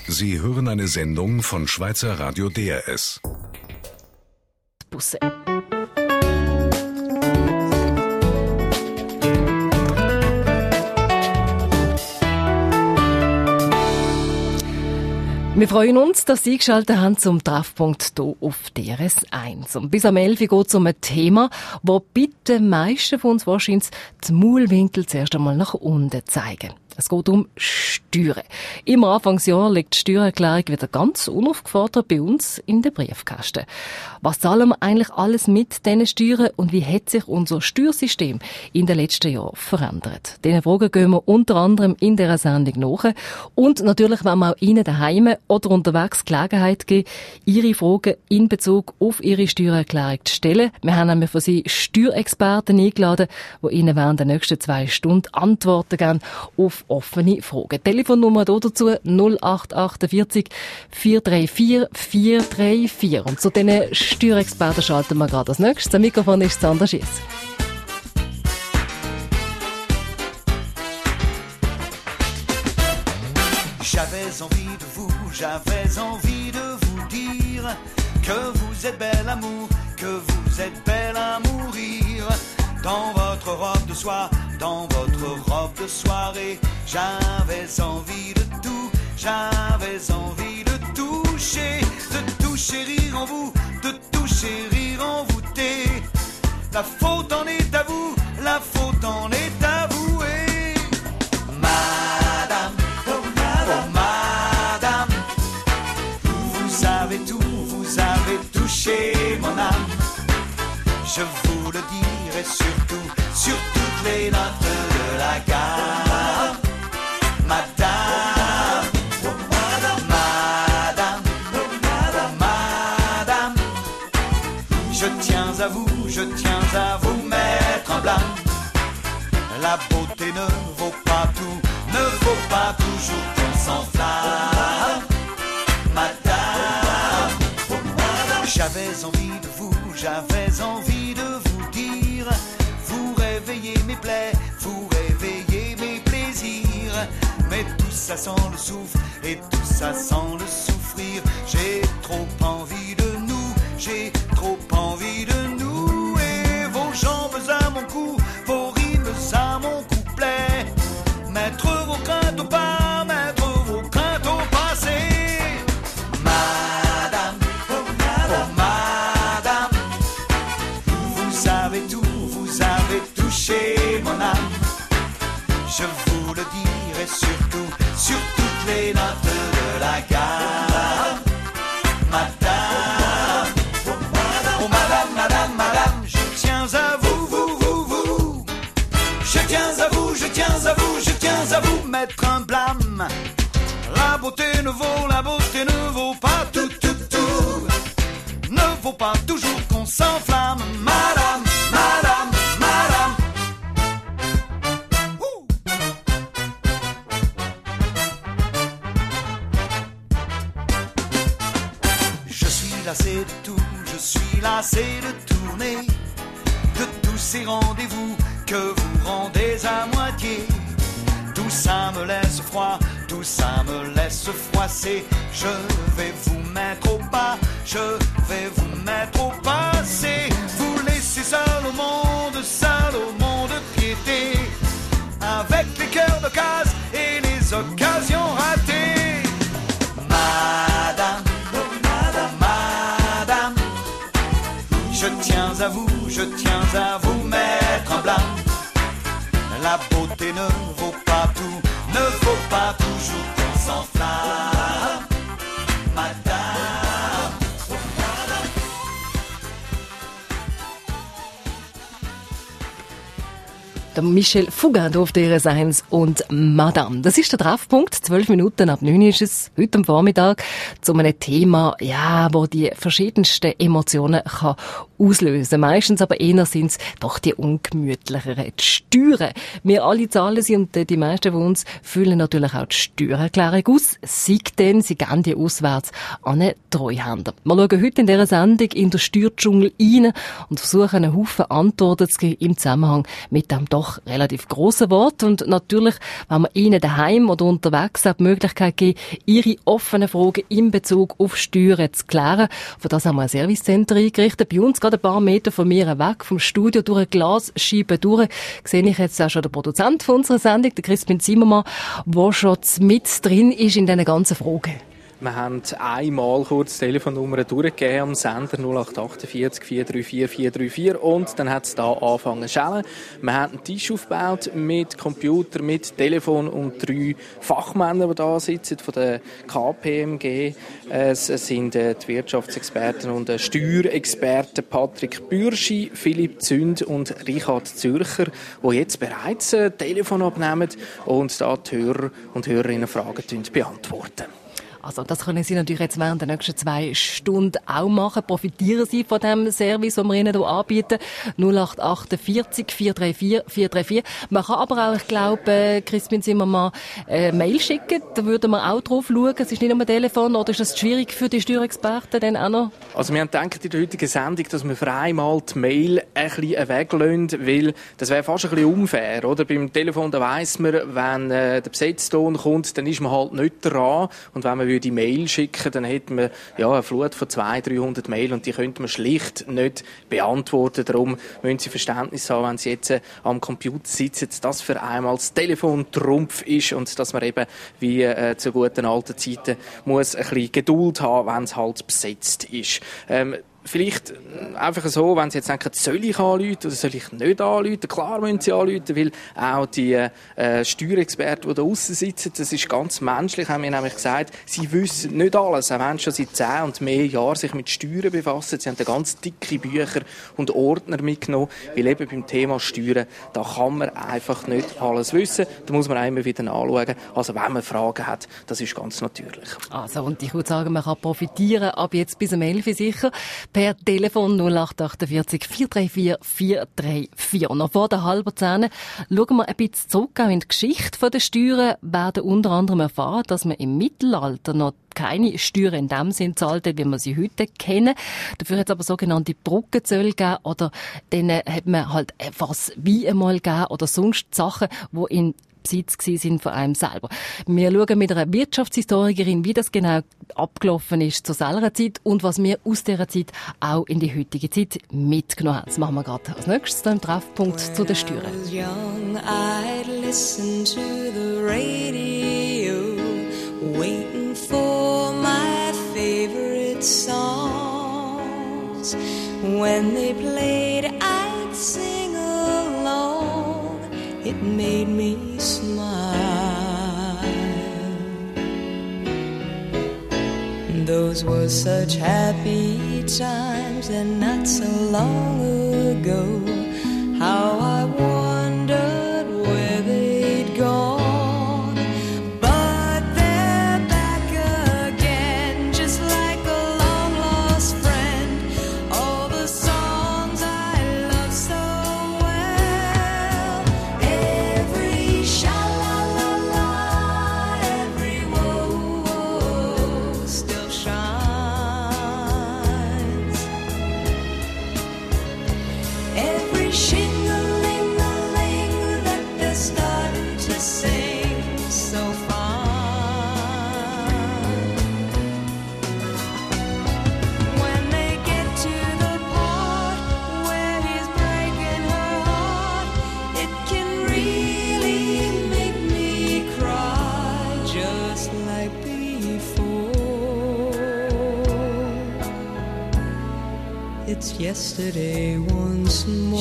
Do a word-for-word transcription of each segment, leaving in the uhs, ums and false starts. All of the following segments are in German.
Sie hören eine Sendung von Schweizer Radio D R S. Busse. Wir freuen uns, dass Sie eingeschaltet haben zum Treffpunkt hier auf D R S eins. Und bis am elf Uhr geht es um ein Thema, das bei den meisten von uns wahrscheinlich die Maulwinkel zuerst einmal nach unten zeigen. Es geht um Steuern. Im Anfangsjahr liegt die Steuererklärung wieder ganz unaufgefordert bei uns in den Briefkasten. Was zahlen wir eigentlich alles mit diesen Steuern und wie hat sich unser Steuersystem in den letzten Jahren verändert? Diesen Fragen gehen wir unter anderem in dieser Sendung nach. Und natürlich wollen wir auch Ihnen daheim oder unterwegs Gelegenheit geben, Ihre Fragen in Bezug auf Ihre Steuererklärung zu stellen. Wir haben nämlich für Sie Steuerexperten eingeladen, die Ihnen während der nächsten zwei Stunden Antworten geben auf offene Fragen. Telefonnummer dazu null acht achtundvierzig vier drei vier vier drei vier. Und zu diesen Steuerexperten schalten wir gerade als nächstes. Am Mikrofon ist Sandra Schiess. J'avais envie de vous, j'avais envie de vous dire que vous êtes belle amour, que vous êtes belle à mourir. Dans votre robe de soie, dans votre robe de soirée, j'avais envie de tout, j'avais envie de toucher, de tout chérir en vous, de tout chérir envoûté. La faute en est à vous, la faute en est avouée. Madame, oh madame, oh madame, vous savez tout, vous avez touché mon âme. Je vous le dirai surtout, sur toutes les notes de la gamme. Madame, oh madame, madame, oh madame, madame, je tiens à vous, je tiens à vous mettre en blâme. La beauté ne vaut pas tout, ne vaut pas toujours qu'on s'enflamme. Madame, oh madame, j'avais envie de vous, j'avais envie de vous dire, vous réveillez mes plaies, vous réveillez mes plaisirs, mais tout ça sans le souffle et tout ça sans le souffrir. J'ai trop envie de nous, j'ai trop envie de nous, et vos jambes à mon cou, vos rimes à mon couplet, mettre vos craintes au pas, mettre vos craintes au passé. Madame, oh madame, oh madame, vous savez tout, vous avez touché mon âme. Je vous le dirai surtout, sur toutes les notes de la gamme. Madame, oh madame, oh madame, madame, madame, je tiens à vous, vous, vous, vous. Je tiens à vous, je tiens à vous, je tiens à vous mettre un blâme. La beauté ne vaut, la beauté ne vaut pas tout, tout, tout. Ne vaut pas toujours qu'on s'enflamme. Madame, madame, madame. Ouh. Je suis lassé de tout, je suis lassé de tourner, de tous ces rendez-vous que vous rendez à moitié. Tout ça me laisse froid, tout ça me laisse froisser. Je vais vous mettre au pas, je vais vous mettre au passé. Vous laissez seul au monde, seul au monde piété, avec les cœurs de case et les occasions ratées. Madame, oh madame, madame, je tiens à vous, je tiens à vous mettre en blâme. La beauté ne vaut pas tout, ne vaut pas toujours qu'on s'enflamme. Madame, oh madame. Der Michel Fugain auf D R S eins und Madame. Das ist der Treffpunkt. Zwölf Minuten ab neun ist es heute am Vormittag zu einem Thema, ja, wo die verschiedensten Emotionen kann auslösen. Meistens aber eher sind es doch die ungemütlicheren, die Steuern. Wir alle zahlen sie und die meisten von uns füllen natürlich auch die Steuererklärung aus. Sei denn, sie geben die auswärts an einen Treuhänder. Wir schauen heute in dieser Sendung in den Steuerdschungel rein und versuchen, einen Haufen Antworten zu geben im Zusammenhang mit dem doch relativ grossen Wort. Und natürlich, wenn wir Ihnen daheim oder unterwegs auch die Möglichkeit geben, Ihre offenen Fragen in Bezug auf Steuern zu klären. Für das haben wir ein Servicecenter eingerichtet. Bei uns gerade ein paar Meter von mir weg, vom Studio, durch eine Glasscheibe durch, sehe ich jetzt auch schon den Produzent von unserer Sendung, den Crispin Zimmermann, der schon mit drin ist in diesen ganzen Fragen. Wir haben einmal kurz die Telefonnummer durchgegeben am Sender null acht vier acht vier drei vier vier drei vier und dann hat es da angefangen zu schellen. Wir haben einen Tisch aufgebaut mit Computer, mit Telefon und drei Fachmännern, die da sitzen, von der K P M G. Es sind die Wirtschaftsexperten und die Steuerexperten Patrick Bürschi, Philipp Zünd und Richard Zürcher, die jetzt bereits ein Telefon abnehmen und da die Hörer und Hörerinnen Fragen beantworten. Also das können Sie natürlich jetzt während der nächsten zwei Stunden auch machen. Profitieren Sie von dem Service, den wir Ihnen hier anbieten. null acht vier acht vier drei vier vier drei vier. Man kann aber auch, ich glaube, Crispin Zimmermann, äh, Mail schicken. Da würden wir auch drauf schauen. Es ist nicht nur ein Telefon, oder ist das schwierig für die Steuerexperten dann auch noch? Also wir haben gedacht in der heutigen Sendung, dass wir für einmal die Mail ein bisschen weglassen, weil das wäre fast ein bisschen unfair, oder? Beim Telefon, da weiss man, wenn äh, der Besetzton kommt, dann ist man halt nicht dran. Und wenn man die Mail schicken, dann hätten wir ja eine Flut von zweihundert, dreihundert Mail und die könnte man schlicht nicht beantworten. Darum müssen Sie Verständnis haben, wenn Sie jetzt äh, am Computer sitzen, dass das für einmal das Telefon Trumpf ist und dass man eben wie äh, zu guten alten Zeiten muss ein bisschen Geduld haben, wenn es halt besetzt ist. Ähm, Vielleicht einfach so, wenn Sie jetzt denken, soll ich anrufen oder soll ich nicht anrufen? Klar müssen Sie anrufen, weil auch die äh, Steuerexperten, die da draussen sitzen, das ist ganz menschlich, haben wir nämlich gesagt, sie wissen nicht alles. Auch wenn sie schon seit zehn und mehr Jahren sich mit Steuern befassen, sie haben ganz dicke Bücher und Ordner mitgenommen, weil eben beim Thema Steuern, da kann man einfach nicht alles wissen. Da muss man auch immer wieder anschauen. Also wenn man Fragen hat, das ist ganz natürlich. Also, und ich würde sagen, man kann profitieren, ab jetzt bis um elf Uhr sicher, per Telefon null acht vier acht vier drei vier vier drei vier. Und noch vor der halben Zehn schauen wir ein bisschen zurück auch in die Geschichte der Steuern, werden unter anderem erfahren, dass man im Mittelalter noch keine Steuern in dem Sinn zahlte, wie wir sie heute kennen. Dafür hat es aber sogenannte Brückenzölle gegeben oder denen hat man halt was wie einmal gegeben oder sonst Sachen, die in Besitz sind von einem selber. Wir schauen mit einer Wirtschaftshistorikerin, wie das genau abgelaufen ist zur selber Zeit und was wir aus dieser Zeit auch in die heutige Zeit mitgenommen haben. Das machen wir gerade als nächstes im Treffpunkt zu den Steuern. Young, I'd listen to the radio, waiting for my favorite songs. When they played, I'd sing along. It made me smile. Those were such happy times and not so long ago. How I wondered where they'd gone. But they're back again, just like a long lost friend. All the songs I love so well. Every sha-la-la-la, every woe still shines. Every shing-a-ling-a-ling that they're starting to sing so fine. When they get to the part where he's breaking her heart, it can really make me cry just like before. It's yesterday once more.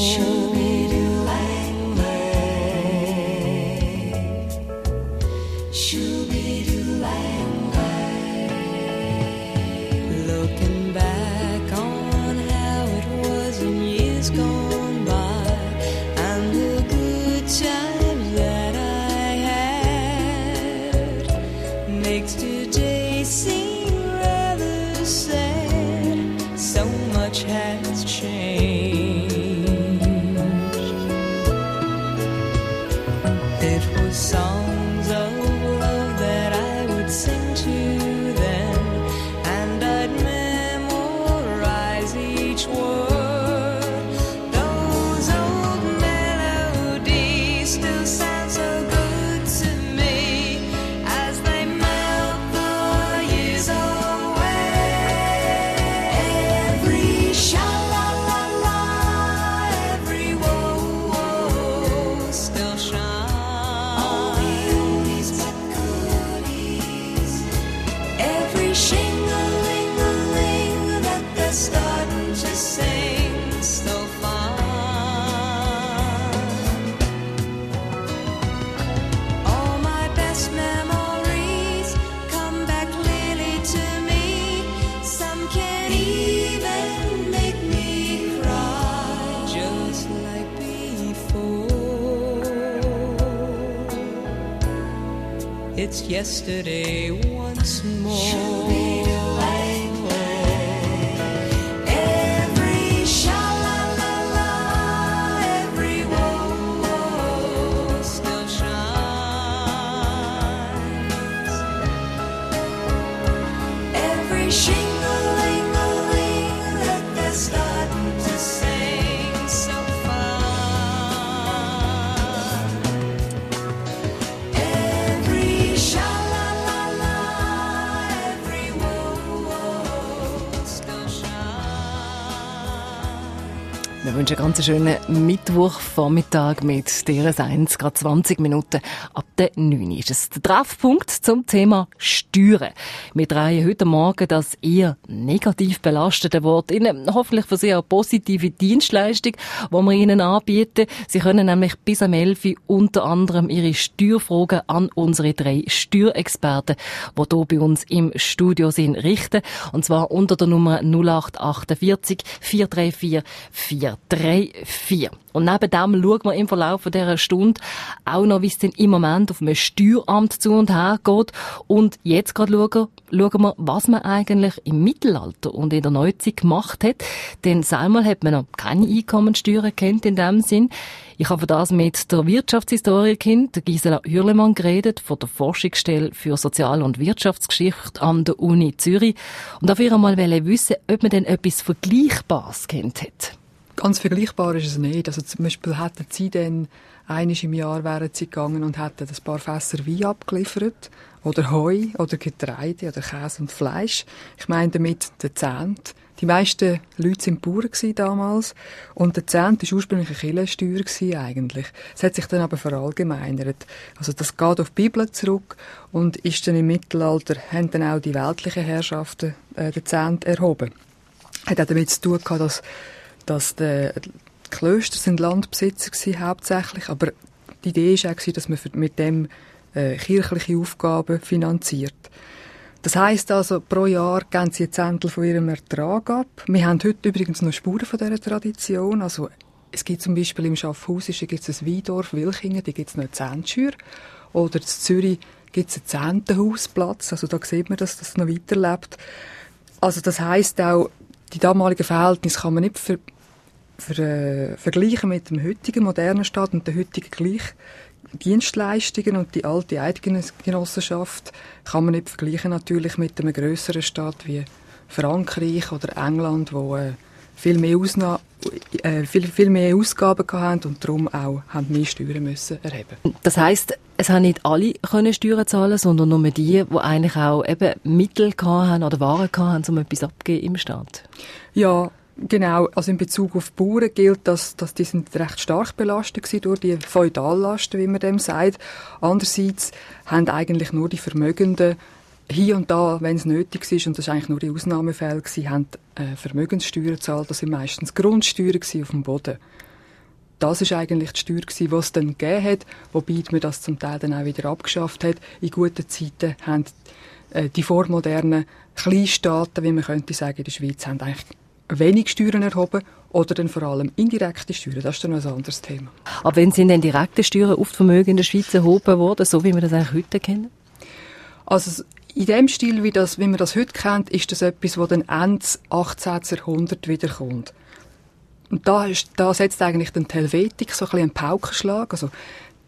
Looking back on how it was in years gone by, and the good times that I had, makes today seem rather sad. So much has changed. sing to them, and I'd memorize each word. Those old melodies still sound so good to me as they melt the years away. Every sha-la-la-la, every whoa-whoa still shines. All the oldies but goodies, every shing-a-ling-a-ling that they're starting to sing still fine. All my best memories come back clearly to me. Some can even make me cry, just like before. It's yesterday once more. Every sha-la-la-la, every whoa-whoa still shines. Every shing-a-ling-a-ling that they're starting to sing so fine. Every sha-la-la-la, every whoa-whoa still shines. Wir wünschen einen ganz schönen Mittwochvormittag mit D R S eins, gerade zwanzig Minuten ab der neun ist es. Der Treffpunkt zum Thema Steuern. Wir drehen heute Morgen das eher negativ belastete Wort in eine hoffentlich für Sie auch positive Dienstleistung, die wir Ihnen anbieten. Sie können nämlich bis am elf Uhr unter anderem Ihre Steuerfragen an unsere drei Steuerexperten, die hier bei uns im Studio sind, richten. Und zwar unter der Nummer null acht achtundvierzig, vier drei vier, vier drei vier. Und neben dem schauen wir im Verlauf dieser Stunde auch noch, wie es denn im Moment auf einem Steueramt zu und her geht. Und jetzt gerade schauen, schauen wir, was man eigentlich im Mittelalter und in der Neuzeit gemacht hat. Denn selber hat man noch keine Einkommensteuern kennt in dem Sinn. Ich habe für das mit der Wirtschaftshistorikerin, der Gisela Hürlemann, geredet, von der Forschungsstelle für Sozial- und Wirtschaftsgeschichte an der Uni Zürich. Und dafür einmal wissen, ob man denn etwas Vergleichbares kennt hat. Ganz vergleichbar ist es nicht. Also zum Beispiel hätten sie dann einmal im Jahr wären sie gegangen und hätten ein paar Fässer Wein abgeliefert. Oder Heu, oder Getreide, oder Käse und Fleisch. Ich meine damit den Zehnt. Die meisten Leute waren Bauern damals. Und der Zehnt war ursprünglich eine Kirchensteuer eigentlich. Es hat sich dann aber verallgemeinert. Also das geht auf die Bibel zurück und ist dann im Mittelalter, haben dann auch die weltlichen Herrschaften äh, den Zehnt erhoben. Hat auch damit zu tun gehabt, dass dass die Klöster sind Landbesitzer waren, hauptsächlich, aber die Idee war auch, dass man mit dem äh, kirchliche Aufgaben finanziert. Das heisst also, pro Jahr geben sie ein Zehntel von ihrem Ertrag ab. Wir haben heute übrigens noch Spuren von dieser Tradition. Also, es gibt zum Beispiel im Schaffhausischen gibt es ein Weindorf, Wilchingen, da gibt es noch eine Zehntschür. Oder in Zürich gibt es einen Zehntenhausplatz. Also da sieht man, dass das noch weiterlebt. Also das heisst auch, die damaligen Verhältnisse kann man nicht ver Für, äh, vergleichen mit dem heutigen modernen Staat und der heutigen gleich Dienstleistungen und die alte Eidgenossenschaft kann man nicht vergleichen natürlich mit einem grösseren Staat wie Frankreich oder England, wo äh, viel mehr Ausna äh, viel, viel mehr Ausgaben hatten und darum auch haben mehr Steuern müssen erheben. Das heisst, es haben nicht alle können Steuern zahlen, sondern nur die, die eigentlich auch eben Mittel hatten oder Waren hatten, um etwas abzugeben im Staat. Ja, genau. Also in Bezug auf die Bauern gilt, dass, dass die sind recht stark belastet gewesen durch die Feudallasten, wie man dem sagt. Andererseits haben eigentlich nur die Vermögenden hier und da, wenn es nötig ist, und das war eigentlich nur die Ausnahmefälle gewesen, haben äh, Vermögenssteuern gezahlt. Das sind meistens Grundsteuern auf dem Boden. Das ist eigentlich die Steuer gewesen, die es dann gegeben hat, wobei man das zum Teil dann auch wieder abgeschafft hat. In guten Zeiten haben äh, die vormodernen Kleinstaaten, wie man könnte sagen, in der Schweiz, haben eigentlich wenig Steuern erhoben oder dann vor allem indirekte Steuern. Das ist dann ein anderes Thema. Aber wenn sind denn direkte Steuern auf die Vermögen in der Schweiz erhoben worden, so wie wir das eigentlich heute kennen? Also in dem Stil, wie, das, wie man das heute kennt, ist das etwas, das dann Ende achtzehnten Jahrhundert wiederkommt. Und da, ist, da setzt eigentlich dann die Helvetik so ein bisschen einen Paukenschlag. Also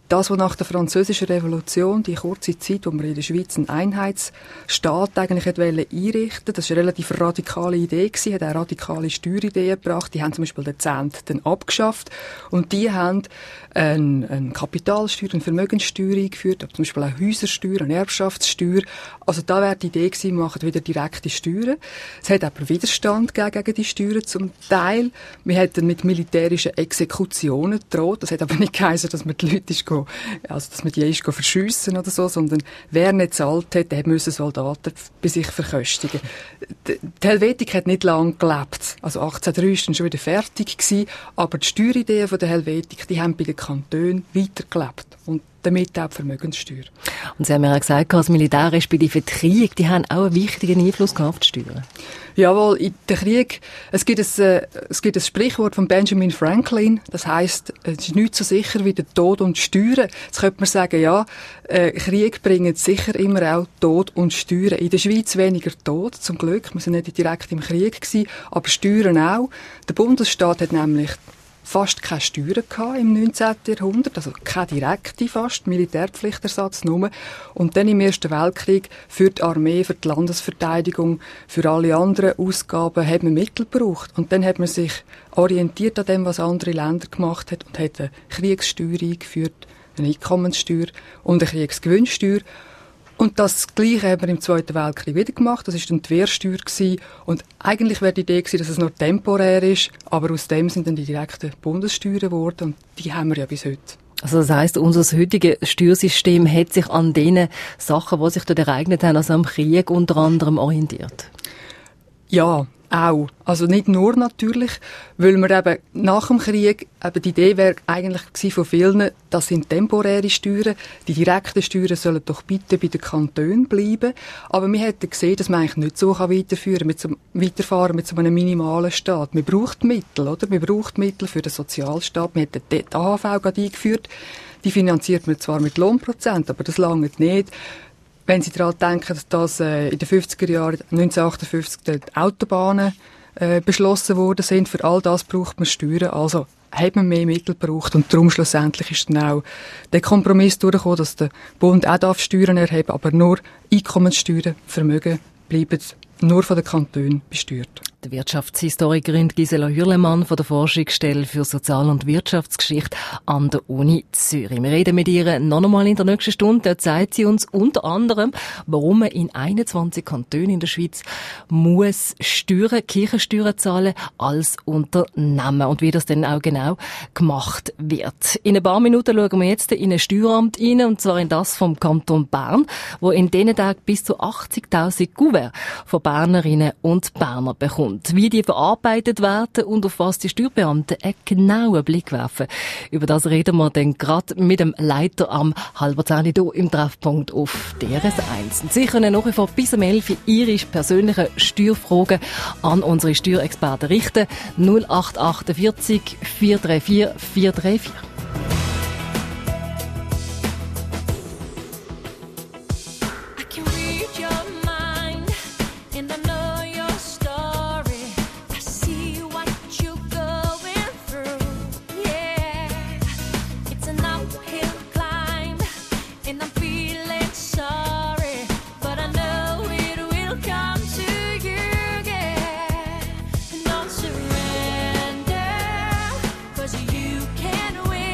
das, was nach der Französischen Revolution, die kurze Zeit, wo man in der Schweiz einen Einheitsstaat eigentlich einrichten wollte, das war eine relativ radikale Idee gewesen, hat auch radikale Steuerideen gebracht. Die haben zum Beispiel den Zehnt dann abgeschafft und die haben eine, eine Kapitalsteuer, eine Vermögenssteuer eingeführt, zum Beispiel auch Häusersteuer, eine Erbschaftssteuer. Also da wäre die Idee gewesen, wir machen wieder direkte Steuern. Es hat aber Widerstand gegeben gegen die Steuern zum Teil. Wir hätten mit militärischen Exekutionen gedroht. Das hat aber nicht geheißen, dass man die Leute ist go, also dass man die ist go verschiessen oder so, sondern wer nicht zahlt hat, der müssen Soldaten bei sich verköstigen. Die Helvetik hat nicht lange gelebt. Also achtzehnhundertdrei war dann schon wieder fertig gewesen, aber die Steuerideen von der Helvetik, die haben bei den Kantonen weitergelebt. Und damit auch die Vermögenssteuer. Und Sie haben ja auch gesagt, das Militär respektive Krieg, die haben auch einen wichtigen Einfluss auf die Steuern. Jawohl, in der Krieg, es gibt ein, äh, es gibt ein Sprichwort von Benjamin Franklin, das heisst, es ist nicht so sicher wie der Tod und die Steuern. Jetzt könnte man sagen, ja, äh, Krieg bringt sicher immer auch Tod und Steuern. In der Schweiz weniger Tod, zum Glück, wir sind nicht direkt im Krieg gewesen, aber Steuern auch. Der Bundesstaat hat nämlich fast keine Steuern gehabt im neunzehnten Jahrhundert, also keine direkte fast, Militärpflichtersatz nur. Und dann im Ersten Weltkrieg für die Armee, für die Landesverteidigung, für alle anderen Ausgaben hat man Mittel gebraucht. Und dann hat man sich orientiert an dem, was andere Länder gemacht haben und hat eine Kriegssteuer eingeführt, eine Einkommenssteuer und eine Kriegsgewinnsteuer. Und das Gleiche haben wir im Zweiten Weltkrieg wieder gemacht. Das war dann die Wehrsteuer gewesen. Und eigentlich wäre die Idee gewesen, dass es nur temporär ist. Aber aus dem sind dann die direkten Bundessteuern geworden. Und die haben wir ja bis heute. Also das heisst, unser heutiges Steuersystem hat sich an den Sachen, die sich dort ereignet haben, also am Krieg unter anderem orientiert? Ja, auch. Also nicht nur natürlich, weil wir eben nach dem Krieg, eben die Idee wäre eigentlich gewesen von vielen, das sind temporäre Steuern, die direkten Steuern sollen doch bitte bei den Kantonen bleiben. Aber wir hätten gesehen, dass man eigentlich nicht so weiterführen kann, mit so, weiterfahren mit so einem minimalen Staat. Man braucht Mittel, oder? Man braucht Mittel für den Sozialstaat. Wir hätten die A H V gerade eingeführt. Die finanziert man zwar mit Lohnprozent, aber das langt nicht. Wenn Sie daran denken, dass äh, in den fünfziger Jahren, neunzehnhundertachtundfünfzig, die Autobahnen äh, beschlossen worden sind, für all das braucht man Steuern. Also hat man mehr Mittel gebraucht und darum schlussendlich ist dann auch der Kompromiss durchgekommen, dass der Bund auch darf Steuern erheben, aber nur Einkommenssteuern, Vermögen bleiben nur von den Kantonen besteuert. Die Wirtschaftshistorikerin Gisela Hürlemann von der Forschungsstelle für Sozial- und Wirtschaftsgeschichte an der Uni Zürich. Wir reden mit ihr noch einmal in der nächsten Stunde. Dort zeigt sie uns unter anderem, warum man in einundzwanzig Kantonen in der Schweiz muss Steuern, Kirchensteuern zahlen als Unternehmen und wie das dann auch genau gemacht wird. In ein paar Minuten schauen wir jetzt in ein Steueramt rein, und zwar in das vom Kanton Bern, wo in diesen Tagen bis zu achtzigtausend Kuverts von Bernerinnen und Berner bekommt. Wie die verarbeitet werden und auf was die Steuerbeamten einen genauen Blick werfen. Über das reden wir dann gerade mit dem Leiter am halber zehn hier im Treffpunkt auf D R S eins. Und Sie können nach wie vor bis um elf Ihre persönlichen Steuerfragen an unsere Steuerexperten richten. null acht achtundvierzig, vier drei vier, vier drei vier. You can win.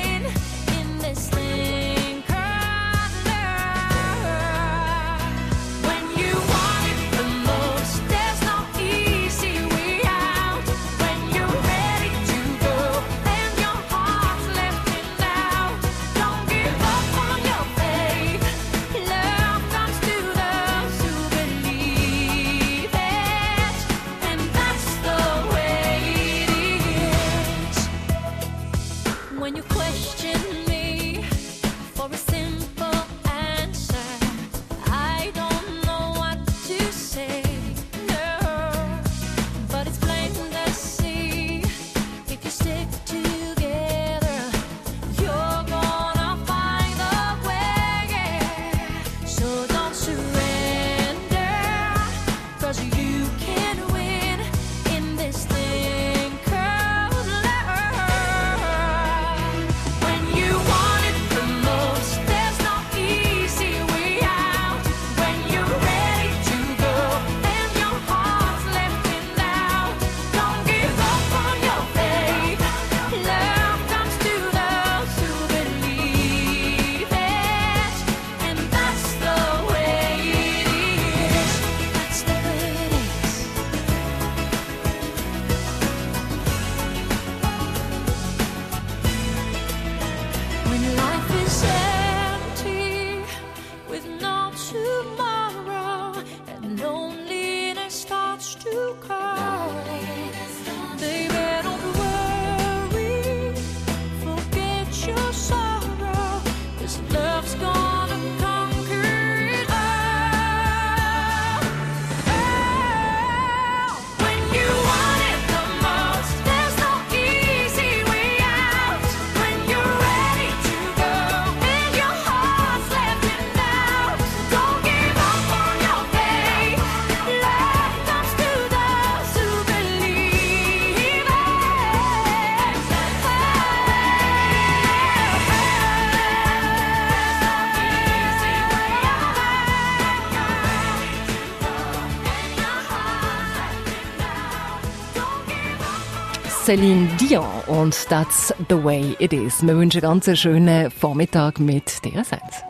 Celine Dion und «That's the way it is». Wir wünschen einen ganz schönen Vormittag mit D R S eins.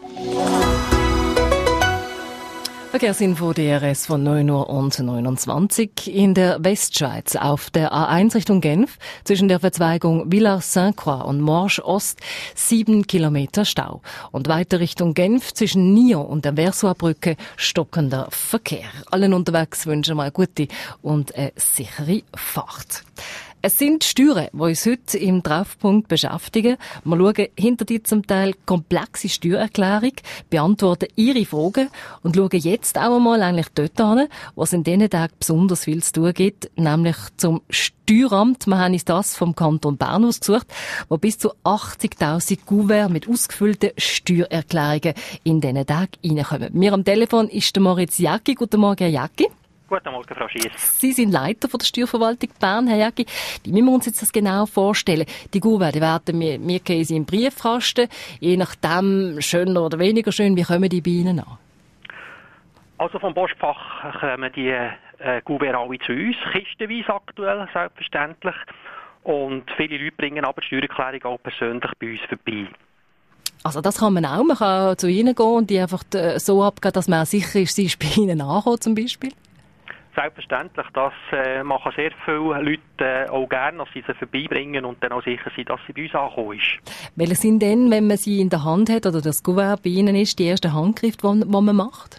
Verkehrsinfo D R S von neun Uhr und neunundzwanzig. In der Westschweiz auf der A eins Richtung Genf zwischen der Verzweigung Villars-Sainte-Croix und Morges Ost sieben Kilometer Stau. Und weiter Richtung Genf zwischen Nyon und der Versoix-Brücke stockender Verkehr. Allen unterwegs wünschen wir eine gute und eine sichere Fahrt. Es sind Steuern, die uns heute im Treffpunkt beschäftigen. Wir schauen hinter die zum Teil komplexe Steuererklärung, beantworten Ihre Fragen und schauen jetzt auch einmal eigentlich dort hin, wo es in diesen Tagen besonders viel zu tun gibt, nämlich zum Steueramt. Wir haben uns das vom Kanton Bern ausgesucht, wo bis zu achtzigtausend Kuverts mit ausgefüllten Steuererklärungen in diesen Tagen reinkommen. Mir am Telefon ist der Moritz Jäcki. Guten Morgen, Herr Jäcki. Guten Morgen, Frau Schiess. Sie sind Leiter von der Steuerverwaltung Bern, Herr Jäcki. Wie müssen wir uns jetzt das genau vorstellen? Die Kuverts, die werden wir, wir gehen sie im Briefkasten, je nachdem schöner oder weniger schön. Wie kommen die bei Ihnen an? Also vom Postfach kommen die äh, Kuverts alle zu uns, kistenweise aktuell, selbstverständlich. Und viele Leute bringen aber die Steuererklärung auch persönlich bei uns vorbei. Also das kann man auch. Man kann zu Ihnen gehen und die einfach so abgeben, dass man auch sicher ist, sie ist bei Ihnen angekommen zum Beispiel? Selbstverständlich, das äh, machen sehr viele Leute äh, auch gerne, dass sie sie vorbeibringen und dann auch sicher sind, dass sie bei uns angekommen ist. Welche sind denn, wenn man sie in der Hand hat oder das Kuvert bei Ihnen ist, die ersten Handgriffe, die man macht?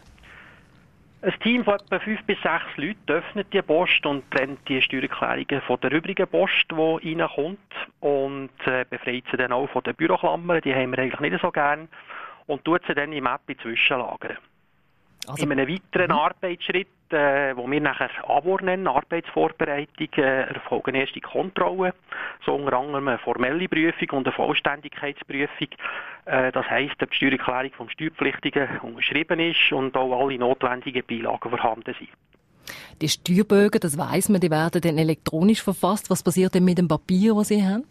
Ein Team von etwa fünf bis sechs Leuten öffnet die Post und trennt die Steuererklärungen von der übrigen Post, die reinkommt, und äh, befreit sie dann auch von den Büroklammern, die haben wir eigentlich nicht so gern, und tut sie dann im App zwischenlagern. Also, in einem weiteren mhm. Arbeitsschritt, äh, wo wir nachher A W O R nennen, Arbeitsvorbereitung, äh, erfolgen erste Kontrollen, so unter anderem eine formelle Prüfung und eine Vollständigkeitsprüfung. Äh, das heisst, ob die Steuererklärung vom Steuerpflichtigen unterschrieben ist und auch alle notwendigen Beilagen vorhanden sind. Die Steuerbögen, das weiss man, die werden dann elektronisch verfasst. Was passiert denn mit dem Papier, das Sie haben?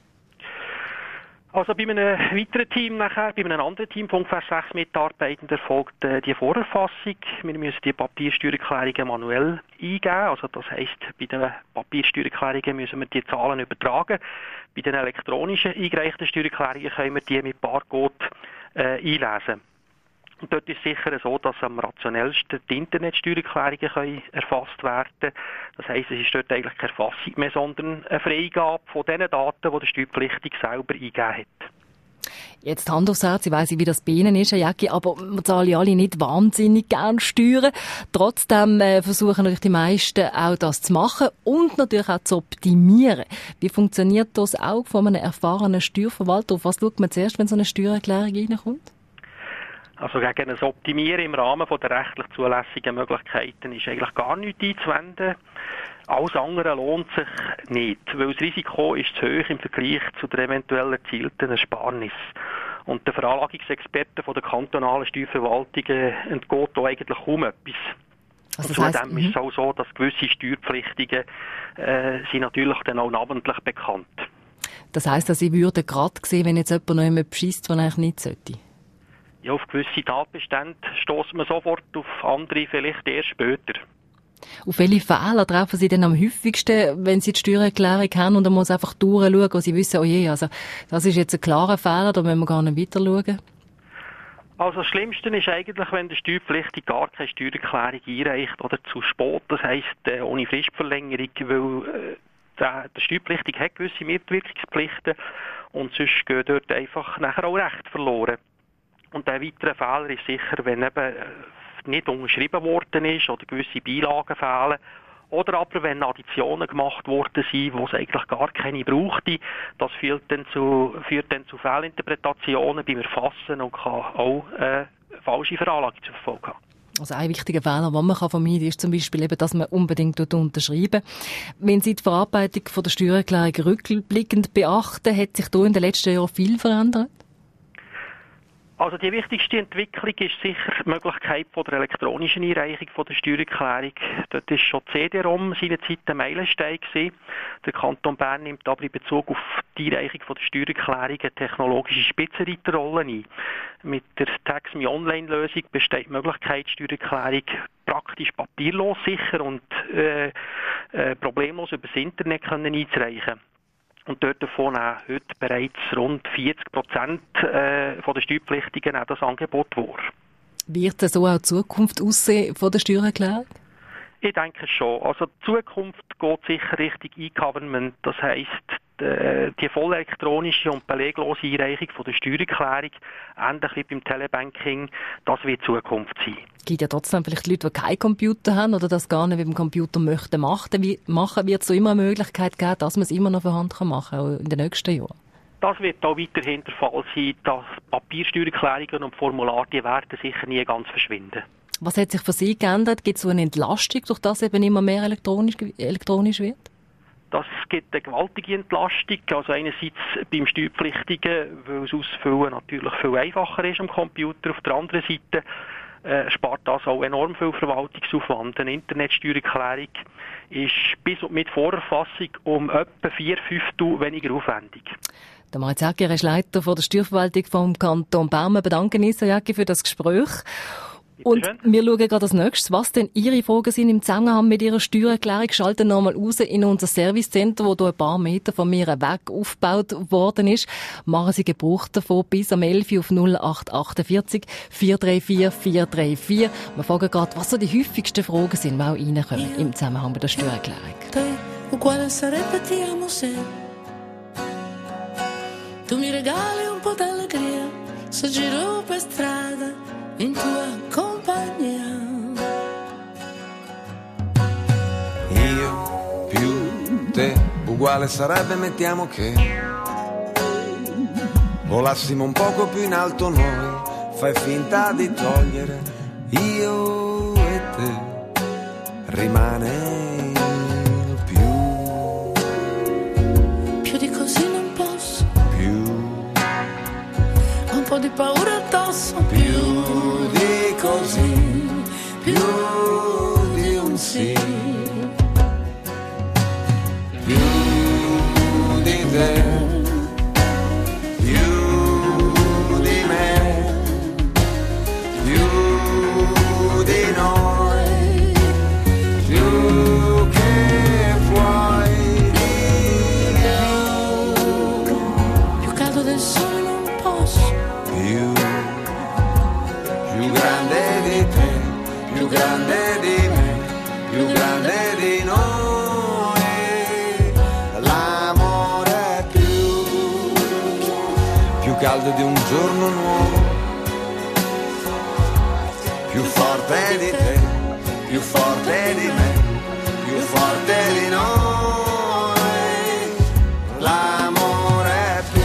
Also bei einem weiteren Team nachher, bei einem anderen Team von ungefähr sechs Mitarbeitenden erfolgt äh, die Vorerfassung. Wir müssen die Papiersteuererklärungen manuell eingeben. Also das heisst, bei den Papiersteuererklärungen müssen wir die Zahlen übertragen. Bei den elektronischen eingereichten Steuererklärungen können wir die mit Barcode äh, einlesen. Und dort ist es sicher so, dass am rationellsten die Internetsteuererklärungen können erfasst werden. Das heisst, es ist dort eigentlich keine Erfassung mehr, sondern eine Freigabe von den Daten, die der Steuerpflichtige selber eingegeben hat. Jetzt Hand aufs Herz, ich weiss nicht, wie das bei Ihnen ist, Herr Jäcki, aber wir zahlen alle nicht wahnsinnig gern Steuern. Trotzdem äh, versuchen natürlich die meisten auch das zu machen und natürlich auch zu optimieren. Wie funktioniert das auch von einem erfahrenen Steuerverwalter? Auf was schaut man zuerst, wenn so eine Steuererklärung reinkommt? Also gegen das Optimieren im Rahmen der rechtlich zulässigen Möglichkeiten ist eigentlich gar nichts einzuwenden. Alles andere lohnt sich nicht, weil das Risiko ist zu hoch im Vergleich zu der eventuell erzielten Ersparnis. Und der Veranlagungsexperten von der kantonalen Steuerverwaltungen entgeht da eigentlich kaum etwas. Also und zudem ist es auch so, dass gewisse Steuerpflichtige äh, sind natürlich dann auch namentlich bekannt. Das heisst, dass Sie würden gerade sehen, wenn jetzt jemand noch jemand beschisst, was eigentlich nicht sollte? Ja, auf gewisse Tatbestände stößt man sofort, auf andere vielleicht erst später. Auf welche Fehler treffen Sie denn am häufigsten, wenn Sie die Steuererklärung haben und dann muss einfach durchschauen und Sie wissen, oh je, also das ist jetzt ein klarer Fehler, da müssen wir gar nicht weiter schauen? Also das Schlimmste ist eigentlich, wenn der Steuerpflichtige gar keine Steuererklärung einreicht oder zu spät, das heisst äh, ohne Fristverlängerung, weil äh, der, der Steuerpflichtige hat gewisse Mitwirkungspflichten und sonst geht dort einfach nachher auch Recht verloren. Und ein weiterer Fehler ist sicher, wenn eben nicht unterschrieben worden ist oder gewisse Beilagen fehlen. Oder aber wenn Additionen gemacht worden sind, wo es eigentlich gar keine brauchte. Das führt dann zu, führt dann zu Fehlinterpretationen beim Erfassen und kann auch äh, falsche Veranlagung zur Folge haben. Also ein wichtiger Fehler, den man vermeiden kann, ist zum Beispiel eben, dass man unbedingt unterschreiben. Wenn Sie die Verarbeitung von der Steuererklärung rückblickend beachten, hat sich da in den letzten Jahren viel verändert? Also die wichtigste Entwicklung ist sicher die Möglichkeit von der elektronischen Einreichung von der Steuererklärung. Dort ist schon C D-ROM seinerzeit ein Meilenstein gewesen. Der Kanton Bern nimmt aber in Bezug auf die Einreichung von der Steuererklärung eine technologische Spitzenreiterrolle ein. Mit der Tax-Me-Online-Lösung besteht die Möglichkeit, die Steuererklärung praktisch papierlos sicher und äh, äh, problemlos über das Internet können einzureichen. Und dort davon nehmen heute bereits rund vierzig Prozent äh, von den Steuerpflichtigen auch das Angebot wahr. Wird so auch die Zukunft aussehen von der Steuererklärung? Ich denke schon. Also die Zukunft geht sicher Richtung E-Government. Das heisst, die voll elektronische und beleglose Einreichung von der Steuererklärung, ähnlich wie beim Telebanking, das wird Zukunft sein. Es gibt ja trotzdem vielleicht Leute, die keinen Computer haben oder das gar nicht mit dem Computer möchten machen. Wird es so immer eine Möglichkeit geben, dass man es immer noch von Hand machen kann, auch in den nächsten Jahren? Das wird auch weiterhin der Fall sein, dass Papiersteuererklärungen und Formulare, die werden sicher nie ganz verschwinden. Was hat sich für Sie geändert? Gibt es so eine Entlastung, durch das eben immer mehr elektronisch, elektronisch wird? Das gibt eine gewaltige Entlastung. Also einerseits beim Steuerpflichtigen, weil das Ausfüllen natürlich viel einfacher ist am Computer. Auf der anderen Seite äh, spart das auch enorm viel Verwaltungsaufwand. Eine Internetsteuererklärung ist bis und mit Vorerfassung um etwa vier Fünftel weniger aufwendig. Der Maritz Jäcki ist Leiter von der Steuerverwaltung vom Kanton Bern. Wir bedanken uns, Herr Jäcki, für das Gespräch. Und wir schauen gerade als nächstes, was denn Ihre Fragen sind im Zusammenhang mit Ihrer Steuererklärung. Schalten nochmal raus in unser Servicecenter, das hier ein paar Meter von mir weg aufgebaut worden ist. Machen Sie Gebrauch davon bis am elf auf null acht achtundvierzig vier drei vier vier drei vier. Wir fragen gerade, was so die häufigsten Fragen sind, die auch reinkommen im Zusammenhang mit der Steuererklärung. Uguale sarebbe ti amo se tu mi regali un po' d'allegria se giro per strada in tua compagnia. Io più te uguale sarebbe, mettiamo che volassimo un poco più in alto noi, fai finta di togliere io e te, rimane il più. Più di così non posso, più ho un po' di paura addosso, più di così, più di un sì, più di te, più di me, più di noi, più che puoi dire, più caldo del sole non posso, più più grande di te, più grande di me, più grande di noi, l'amore è più, più caldo di un giorno nuovo, più forte di te, più forte di me, più forte di noi, l'amore è più.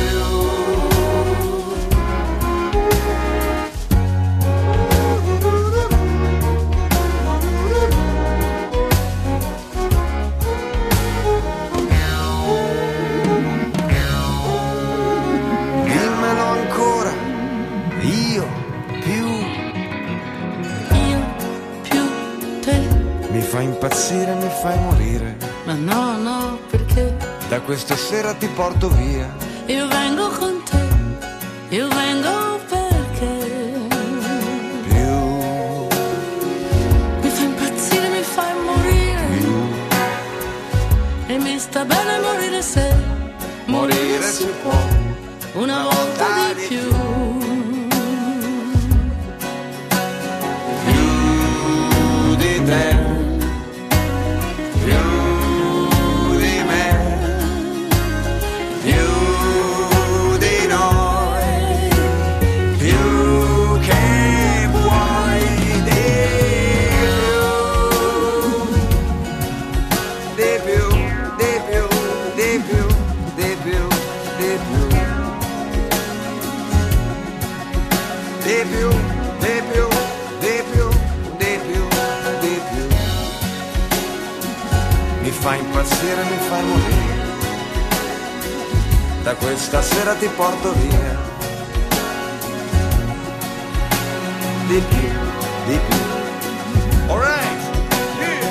Mi fai impazzire, mi fai morire. ma no, no, perché? Da questa sera ti porto via. Io vengo con te, io vengo perché Più mi fai impazzire, mi fai morire, più e mi sta bene morire se morire si può una volta di più. Più di te, più di me, più di noi, più che puoi dire, di più, di più, di più, di più, di più, di più, di più, di più, di più, di più. Mi fai impazzire, mi fai morire. Da questa sera ti porto via. Di più, di più. All right. Yeah.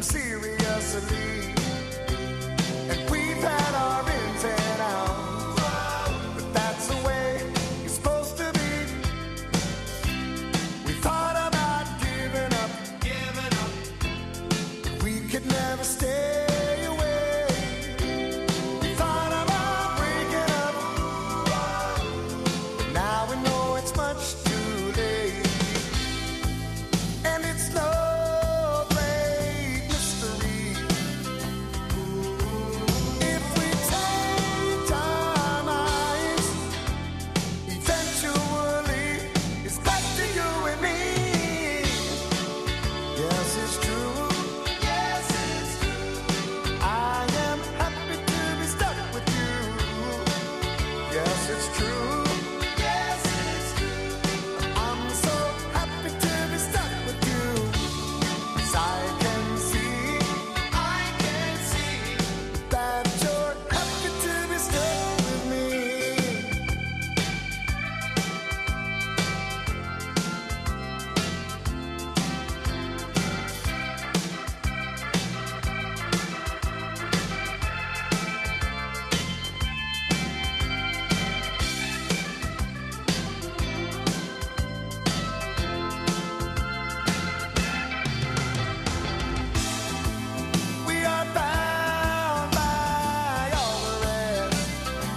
seriously. And we've had our ins and outs, but that's the way it's supposed to be. We thought about giving up, giving up, but we could never stay away. We thought about breaking up, but now we know it's much too late. And it's no great mystery. If we take our minds, eventually it's back to you and me. Yes, it's true. Yes, it's true. I am happy to be stuck with you. Yes, it's true. Yes, it's true. I'm so happy to be stuck with you. 'Cause I can see, I can see that you're happy to be stuck with me. We are bound by all the rest,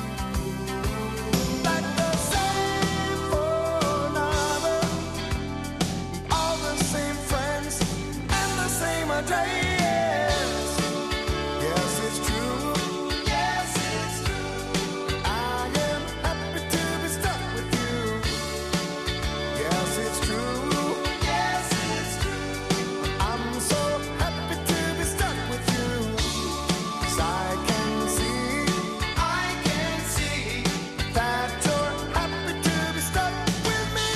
like the same phone number, all the same friends, and the same address. Yes, it's true. Yes, it's true. I am happy to be stuck with you. Yes, it's true. Yes, it's true. I'm so happy to be stuck with you. 'Cause I can see, I can see that you're happy to be stuck with me.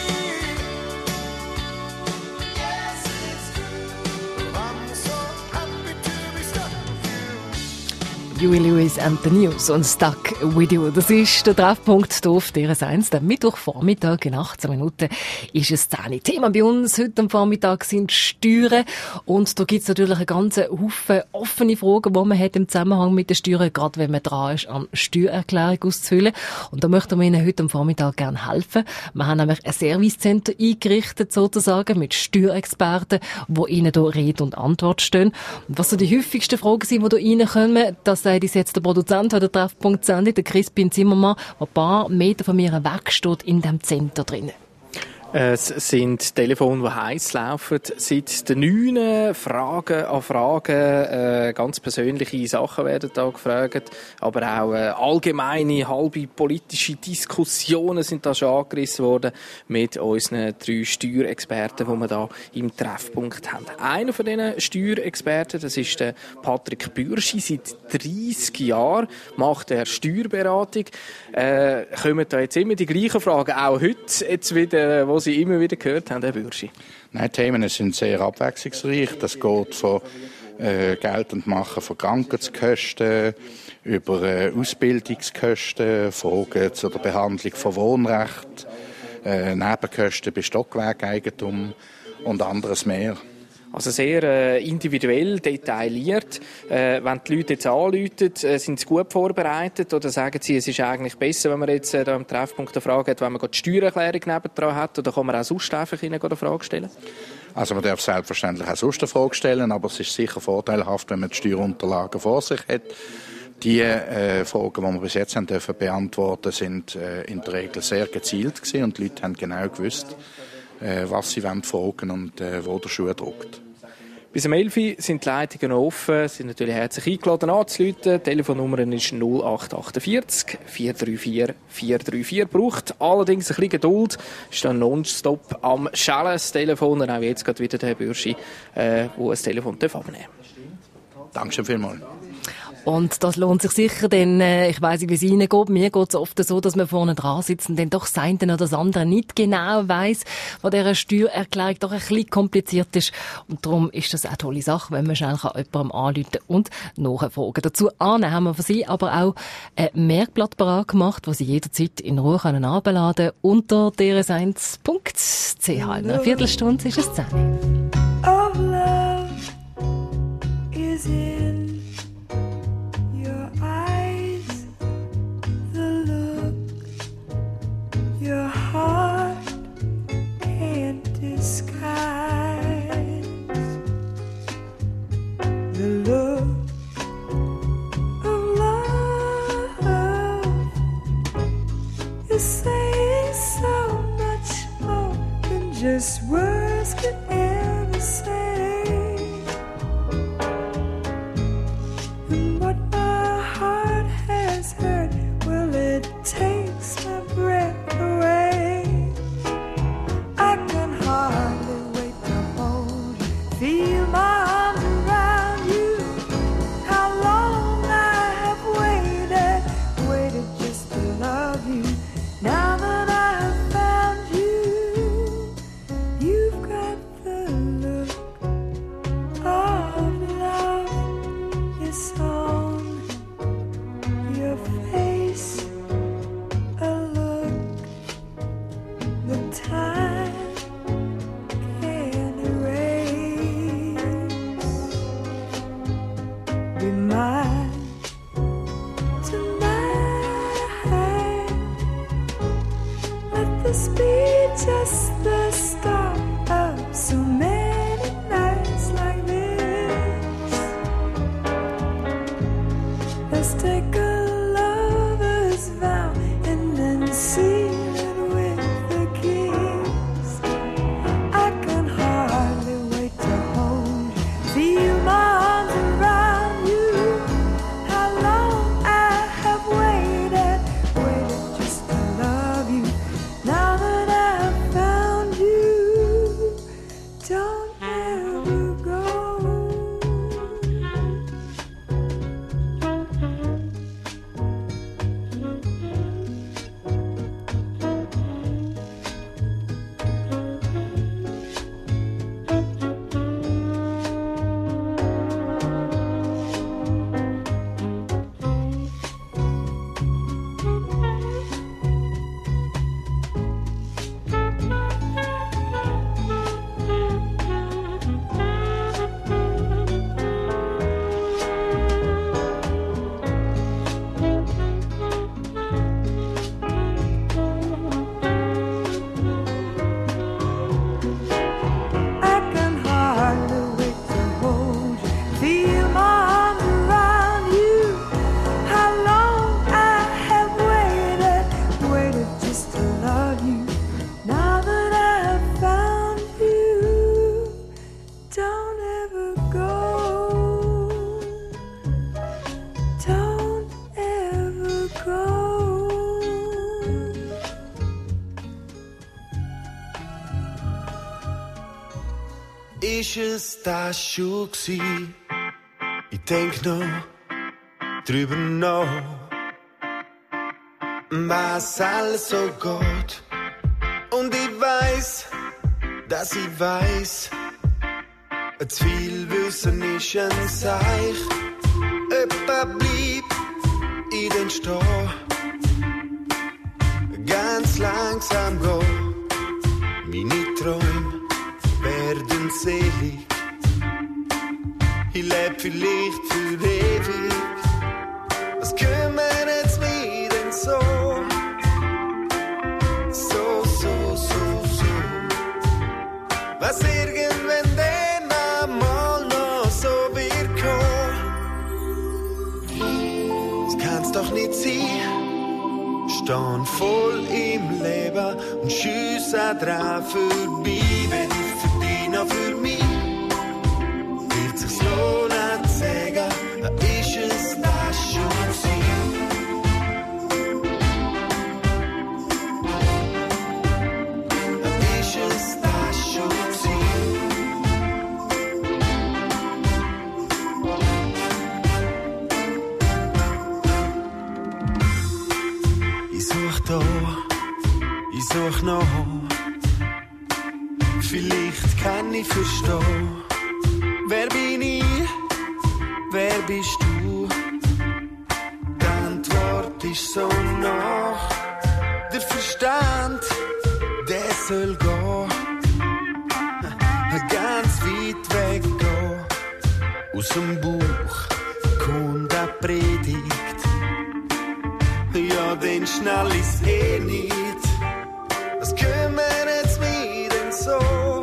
Yes, it's true. I'm so happy to be stuck with you. Huey Lewis and the News und Stuck with You. Das ist der Treffpunkt hier auf D R S eins. Der Mittwochvormittag in achtzehn Minuten ist es zehn. Thema bei uns heute am Vormittag sind Steuern. Und da gibt es natürlich einen ganzen Haufen offene Fragen, die man hat im Zusammenhang mit den Steuern, gerade wenn man dran ist, an Steuererklärung auszufüllen. Und da möchten wir Ihnen heute am Vormittag gerne helfen. Wir haben nämlich ein Servicecenter eingerichtet, sozusagen, mit Steuerexperten, die Ihnen hier Rede und Antwort stehen. Und was so die häufigsten Fragen sind, die hier reinkommen, das sagt uns jetzt der Produzent der Treffpunkt Sendung, der Crispin Zimmermann, der ein paar Meter von mir weg steht in diesem Center drin. Es sind Telefone, die heiß laufen. Seit den neun Fragen an Fragen, äh, ganz persönliche Sachen werden da gefragt, aber auch äh, allgemeine, halbe politische Diskussionen sind da schon angerissen worden mit unseren drei Steuerexperten, die wir da im Treffpunkt haben. Einer von diesen Steuerexperten, das ist der Patrick Bürschi, seit dreissig Jahren macht er Steuerberatung. Äh, kommen da jetzt immer die gleichen Fragen, auch heute, jetzt wieder, wo Sie immer wieder gehört haben, Herr Bürschi? Nein, die Themen sind sehr abwechslungsreich. Das geht von äh, geltend machen von Krankenkosten über äh, Ausbildungskosten, Fragen zur Behandlung von Wohnrecht, äh, Nebenkosten bei Stockwerkeigentum und anderes mehr. Also sehr äh, individuell, detailliert. Äh, wenn die Leute jetzt anrufen, äh, sind sie gut vorbereitet oder sagen sie, es ist eigentlich besser, wenn man jetzt äh, da am Treffpunkt eine Frage hat, wenn man die Steuererklärung nebendran hat, oder kann man auch sonst einfach Ihnen eine Frage stellen? Also man darf selbstverständlich auch sonst eine Frage stellen, aber es ist sicher vorteilhaft, wenn man die Steuerunterlagen vor sich hat. Die äh, Fragen, die wir bis jetzt haben dürfen beantworten, sind äh, in der Regel sehr gezielt gewesen und die Leute haben genau gewusst, äh, was sie wollen fragen und äh, wo der Schuh drückt. Bis um elf Uhr sind die Leitungen offen. Sie sind natürlich herzlich eingeladen anzurufen. Die Telefonnummer ist null acht achtundvierzig vier drei vier vier drei vier. Braucht allerdings ein bisschen Geduld. Ist dann nonstop am Schellen das Telefon. Und auch jetzt gerade wieder der Herr Bürschi, äh, der ein Telefon abnehmen darf. Dankeschön vielmals. Und das lohnt sich sicher, denn äh, ich weiss nicht, wie es Ihnen geht. Mir geht es oft so, dass man vorne dran sitzt und dann doch das eine oder das andere nicht genau weiss, was dieser Steuererklärung doch ein bisschen kompliziert ist. Und darum ist das eine tolle Sache, wenn man schnell jemandem anrufen und nachfragen. Dazu annehmen haben wir für Sie aber auch ein Merkblatt parat gemacht, das Sie jederzeit in Ruhe herunterladen können unter d r s eins punkt c h. In einer Viertelstunde ist es zehn. Of love is in your eyes, the look your heart can't disguise, the look of love is saying so much more than just words could ever say. And what my heart has heard, well, it takes my breath away. I can hardly wait to hold you, feel my arms around you. How long I have waited, waited just to love you. Now that I have found you, you've got the look of love. It's on your face, a look the time can't erase. Be mine tonight. Let this be just the start of so many nights like this. Let's take a lover's vow and then seal it with a kiss. I can hardly wait to hold you, feel my arms around you. How long I have waited, waited just to love you. Now that I've found you, don't ever go. I can hardly wait to hold you, feel my arms around you. How long I have waited, waited just to love you. Now that I have found you, don't ever go. Don't ever go. Ist es das schon gsi? Ich denk noch drüber nach, was alles so geht. Und ich weiß, dass ich weiß, zu viel Wissen ist ein Seich. Öppa bleibt in den Stau, ganz langsam go. Meine Träume werden selig. Ich leb vielleicht für ewig. Was kümmert's mich denn so? So, so, so, so. Was irgendwann denn einmal noch so wird kommen. Das kann's doch nicht sein. Stehen voll im Leben und schiessen dran vorbei. Wenn ich für dich noch für mich, wird sich's lohnen zu sagen, ist es das schon gewesen. Ist es das schon gewesen. Ich such da, ich such noch. Vielleicht kann ich verstehen, wer bin ich, wer bist du? Die Antwort ist so nach, der Verstand, der soll gehen, ganz weit weg gehen. aus dem Bauch kommt eine Predigt. Ja, den schnell ist eh nicht. Was kümmert's mich denn so?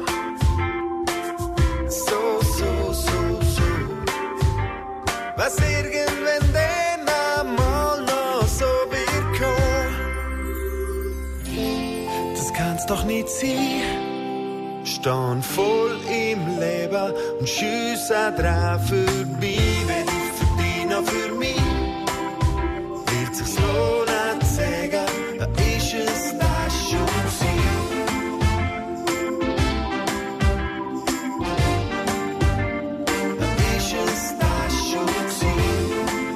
So, so, so, so. Was irgendwann denn einmal noch so wird kommen. Das kann's doch nicht sein. Stehen voll im Leben und schiessen dran vorbei. Wenn ich verdiene für mich, wird sich's lohnen zu sagen, ist es das schon gewesen. Ist es das schon gewesen.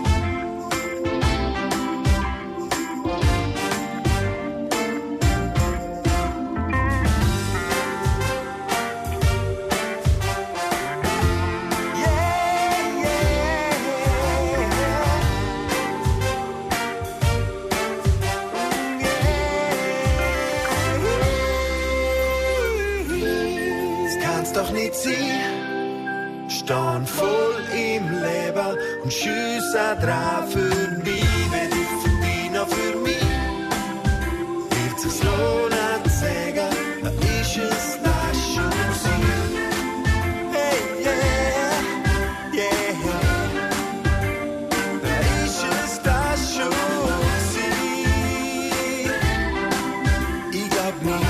Doch nicht sein, stehen voll im Leben und schiessen dran vorbei. Wenn ich verdiene für mich, wird sich's lohnen zu sagen, ist es das schon gewesen. Hey, yeah, yeah, ist es das schon gewesen. Ich glaub nicht.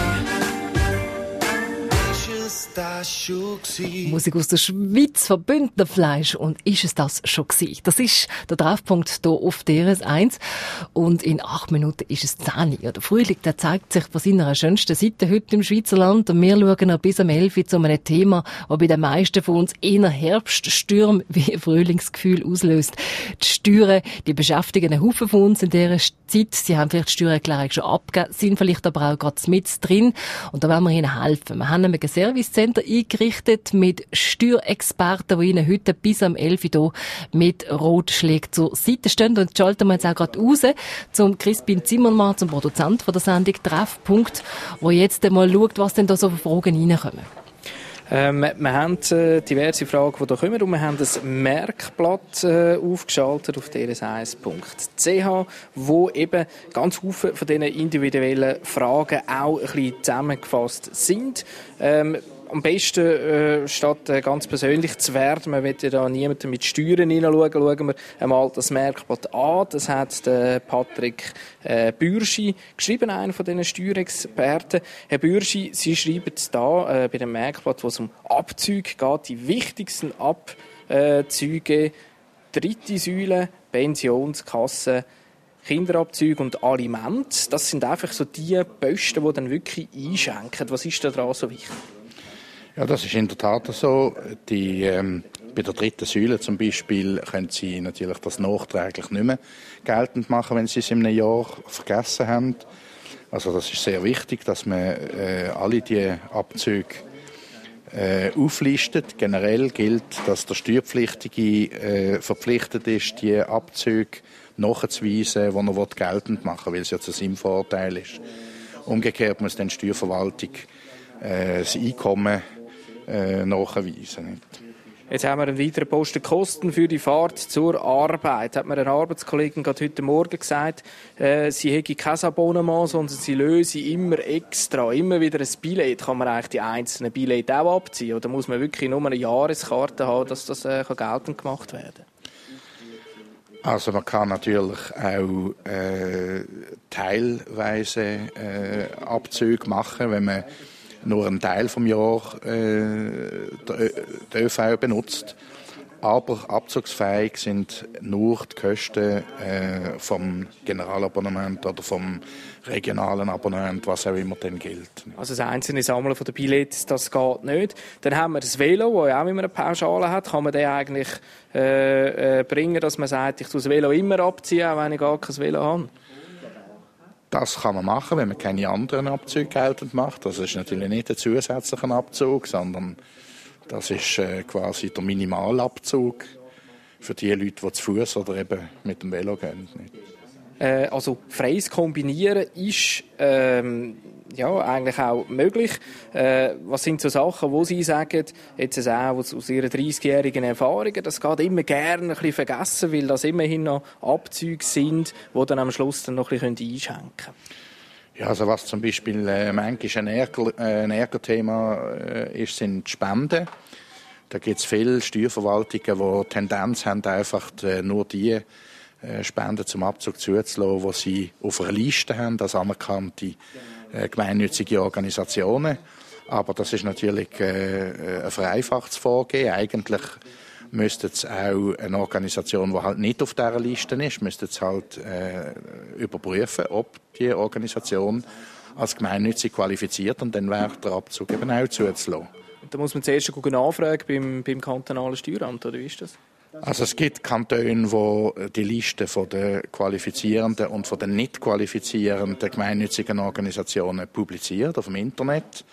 Das schon gewesen. Musik aus der Schweiz von Bündnerfleisch. Und ist es das schon gewesen? Das ist der Treffpunkt hier auf D R S eins. Und in acht Minuten ist es zehn Uhr. Der Frühling, der zeigt sich von seiner schönsten Seite heute im Schweizer Land. Und wir schauen noch bis um elf Uhr zu einem Thema, das bei den meisten von uns eher Herbststürme wie ein Frühlingsgefühl auslöst. Die Steuern, die beschäftigen einen Haufen von uns in dieser Zeit. Sie haben vielleicht die Steuererklärung schon abgegeben, sind vielleicht aber auch gerade mit drin. Und da wollen wir ihnen helfen. Wir haben einen Servicecenter eingerichtet mit Steuerexperten, die Ihnen heute bis am elf Uhr hier mit Rotschlägen zur Seite stehen. Und schalten wir jetzt auch gerade raus zum Crispin Zimmermann, zum Produzent von der Sendung Treffpunkt, der jetzt einmal schaut, was denn da so für Fragen reinkommen. Ähm, wir haben äh, diverse Fragen, die da kommen, und wir haben ein Merkblatt äh, aufgeschaltet auf d r s eins punkt c h, wo eben ganz viele von diesen individuellen Fragen auch ein bisschen zusammengefasst sind. Ähm, Am besten, äh, statt äh, ganz persönlich zu werden, man will ja da niemanden mit Steuern hineinschauen, schauen wir einmal das Merkblatt an. Das hat der Patrick äh, Bürschi geschrieben, einer von diesen Steuerexperten. Herr Bürschi, Sie schreiben da äh, bei dem Merkblatt, wo es um Abzüge geht, die wichtigsten Abzüge, dritte Säule, Pensionskasse, Kinderabzüge und Aliment. Das sind einfach so die Posten, die dann wirklich einschenken. Was ist da dran so wichtig? Ja, das ist in der Tat so. Die, ähm, bei der dritten Säule zum Beispiel können Sie natürlich das nachträglich nicht mehr geltend machen, wenn Sie es in einem Jahr vergessen haben. Also das ist sehr wichtig, dass man äh, alle diese Abzüge äh, auflistet. Generell gilt, dass der Steuerpflichtige äh, verpflichtet ist, die Abzüge nachzuweisen, die er geltend machen will, weil es ja zu seinem Vorteil ist. Umgekehrt muss dann die Steuerverwaltung äh, das Einkommen äh, nachweisen. Jetzt haben wir einen weiteren Posten, Kosten für die Fahrt zur Arbeit. Hat mir eine Arbeitskollegin gerade heute Morgen gesagt, äh, sie hätte kein Abonnement, sondern sie löse immer extra, immer wieder ein Billett. Kann man eigentlich die einzelnen Billette auch abziehen? Oder muss man wirklich nur eine Jahreskarte haben, dass das äh, geltend gemacht werden kann? Also man kann natürlich auch äh, teilweise äh, Abzüge machen, wenn man nur einen Teil vom Jahr äh, der ÖV benutzt. Aber abzugsfähig sind nur die Kosten äh, vom Generalabonnement oder vom regionalen Abonnement, was auch immer dann gilt. Also das einzelne Sammeln von den Billets, das geht nicht. Dann haben wir das Velo, das ja auch immer eine Pauschale hat. Kann man den eigentlich äh, äh, bringen, dass man sagt, ich tue das Velo immer abziehen, auch wenn ich gar kein Velo habe? Das kann man machen, wenn man keine anderen Abzüge geltend macht. Das ist natürlich nicht ein zusätzlicher Abzug, sondern das ist äh, quasi der Minimalabzug für die Leute, die zu Fuß oder eben mit dem Velo gehen. Äh, also freies Kombinieren ist ähm, ja, eigentlich auch möglich. Äh, was sind so Sachen, wo Sie sagen, jetzt auch aus, aus Ihren dreißigjährigen Erfahrungen, das geht immer gerne ein bisschen vergessen, weil das immerhin noch Abzüge sind, die dann am Schluss dann noch ein bisschen einschenken können? Ja, also was zum Beispiel äh, manchmal ein, Ärger, äh, ein Ärgerthema äh, ist, sind Spenden. Da gibt es viele Steuerverwaltungen, die Tendenz haben, einfach äh, nur die äh, Spenden zum Abzug zuzulassen, die sie auf einer Liste haben, als anerkannte äh, gemeinnützige Organisationen. Aber das ist natürlich äh, ein vereinfachtes Vorgehen. Eigentlich müsste es auch eine Organisation, die halt nicht auf dieser Liste ist, müsste es halt äh, überprüfen, ob die Organisation als gemeinnützig qualifiziert, und dann wäre der Abzug eben auch zuzulassen. Da muss man zuerst nachfragen beim, beim kantonalen Steueramt, oder wie ist das? Also es gibt Kantone, wo die Liste von den qualifizierenden und von den nicht qualifizierenden gemeinnützigen Organisationen publiziert auf dem Internet.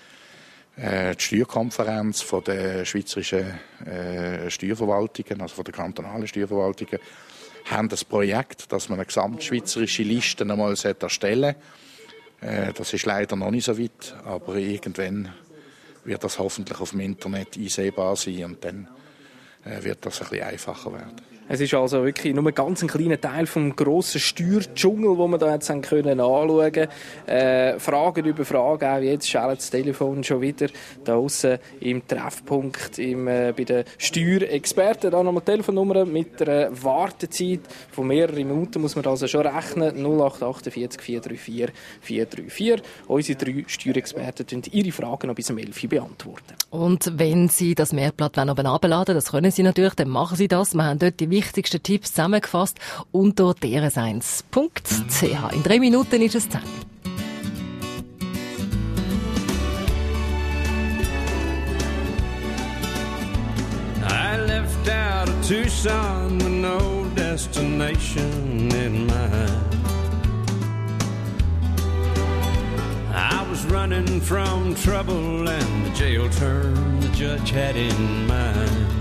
Die Steuerkonferenz von der schweizerischen äh, Steuerverwaltungen, also von der kantonalen Steuerverwaltungen, haben das Projekt, dass man eine gesamtschweizerische Liste einmal erstellen sollte. Äh, das ist leider noch nicht so weit, aber irgendwann wird das hoffentlich auf dem Internet einsehbar sein, und dann äh, wird das ein bisschen einfacher werden. Es ist also wirklich nur ein ganz kleiner Teil vom grossen Steuerdschungel, den wir da jetzt anschauen können. Äh, Fragen über Fragen, auch jetzt schaltet das Telefon schon wieder da aussen im Treffpunkt im, äh, bei den Steuerexperten. Da nochmal die Telefonnummer mit einer Wartezeit von mehreren Minuten muss man also schon rechnen. null acht acht vier vier drei vier vier drei vier. Unsere drei Steuerexperten beantworten Ihre Fragen noch bis zum elf Uhr beantworten. Und wenn Sie das Mehrblatt oben runterladen, das können Sie natürlich, dann machen Sie das. Wir haben dort die wichtigsten Tipps zusammengefasst unter d r s eins punkt c h. In drei Minuten ist es Zeit. I left out of Tucson with no destination in mind. I was running from trouble and the jail term the judge had in mind.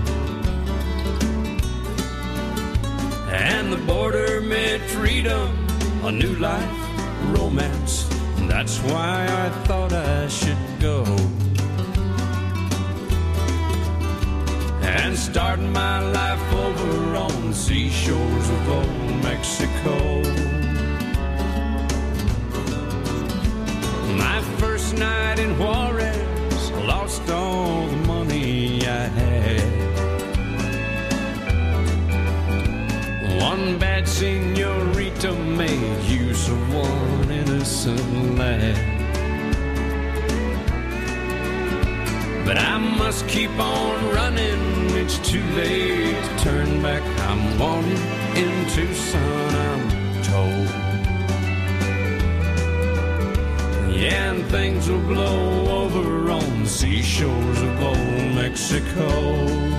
And the border meant freedom, a new life, romance. That's why I thought I should go and start my life over on the seashores of old Mexico. My first night in Juarez, I lost all the money I had. One bad senorita made use of one innocent lad. But I must keep on running, it's too late to turn back. I'm wanted in Tucson, I'm told. Yeah, and things will blow over on the seashores of old Mexico.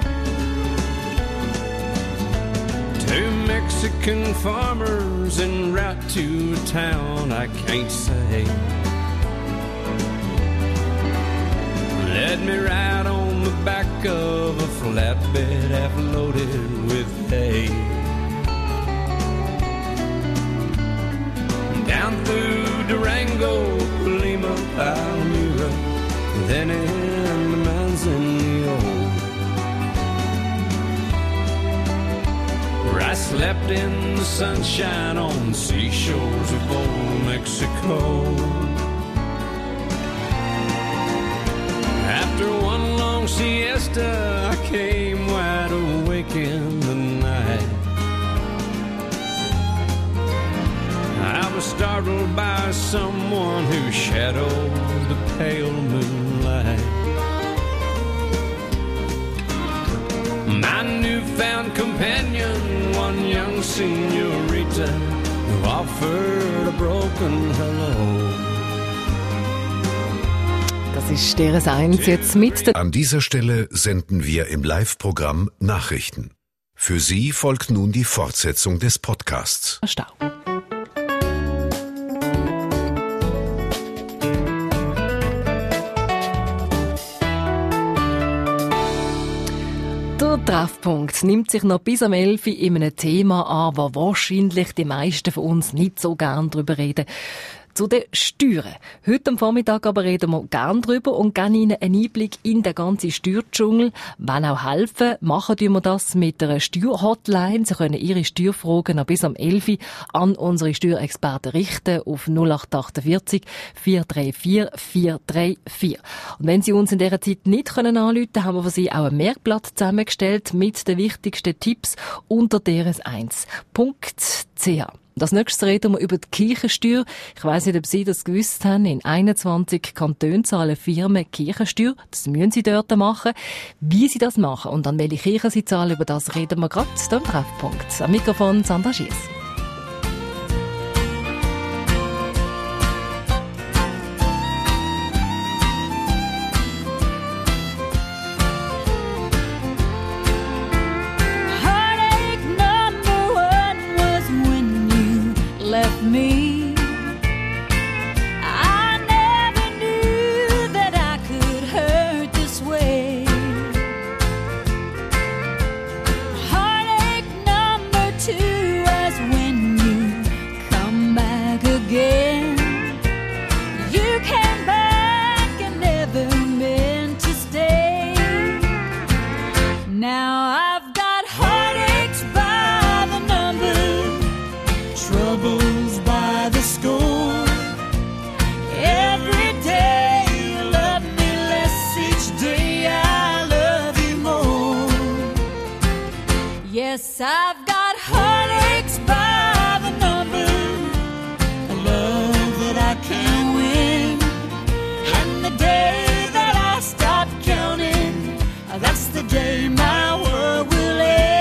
Two Mexican farmers en route to a town I can't say led me right on the back of a flatbed half loaded with hay. Down through Durango, Lima, Palmyra, then in the Manzanillo. I slept in the sunshine on the seashores of old Mexico. After one long siesta, I came wide awake in the night. I was startled by someone who shadowed the pale moonlight. My newfound companion, one young senorita, who offered a broken hello. Das ist D R S eins jetzt mit. An dieser Stelle senden wir im Live-Programm Nachrichten. Für Sie folgt nun die Fortsetzung des Podcasts. Stau. Der Treffpunkt nimmt sich noch bis am elf in einem Thema an, wo wahrscheinlich die meisten von uns nicht so gern darüber reden. Zu den Steuern. Heute am Vormittag aber reden wir gern drüber und geben Ihnen einen Einblick in den ganzen Steuerdschungel. Wenn auch helfen, machen wir das mit einer Steuerhotline. Sie können Ihre Steuerfragen noch bis am elf an unsere Steuerexperten richten auf null acht vier acht vier drei vier vier drei vier. Und wenn Sie uns in dieser Zeit nicht anrufen können, haben wir für Sie auch ein Merkblatt zusammengestellt mit den wichtigsten Tipps unter d r s eins punkt c h. Das nächste reden wir über die Kirchensteuer. Ich weiss nicht, ob Sie das gewusst haben. In einundzwanzig Kantonen zahlen Firmen Kirchensteuer. Das müssen Sie dort machen. Wie Sie das machen und an welche Kirchen Sie zahlen, über das reden wir gerade hier im Treffpunkt. Am Mikrofon Sandra Schiess. Me, I never knew that I could hurt this way. Heartache number two was when you come back again. You came back and never meant to stay. Now I've got heartaches by the number, troubles by the score. Every day you love me less, each day I love you more. Yes, I've got heartaches by the number, a love that I can't win. And the day that I stop counting, that's the day my world will end.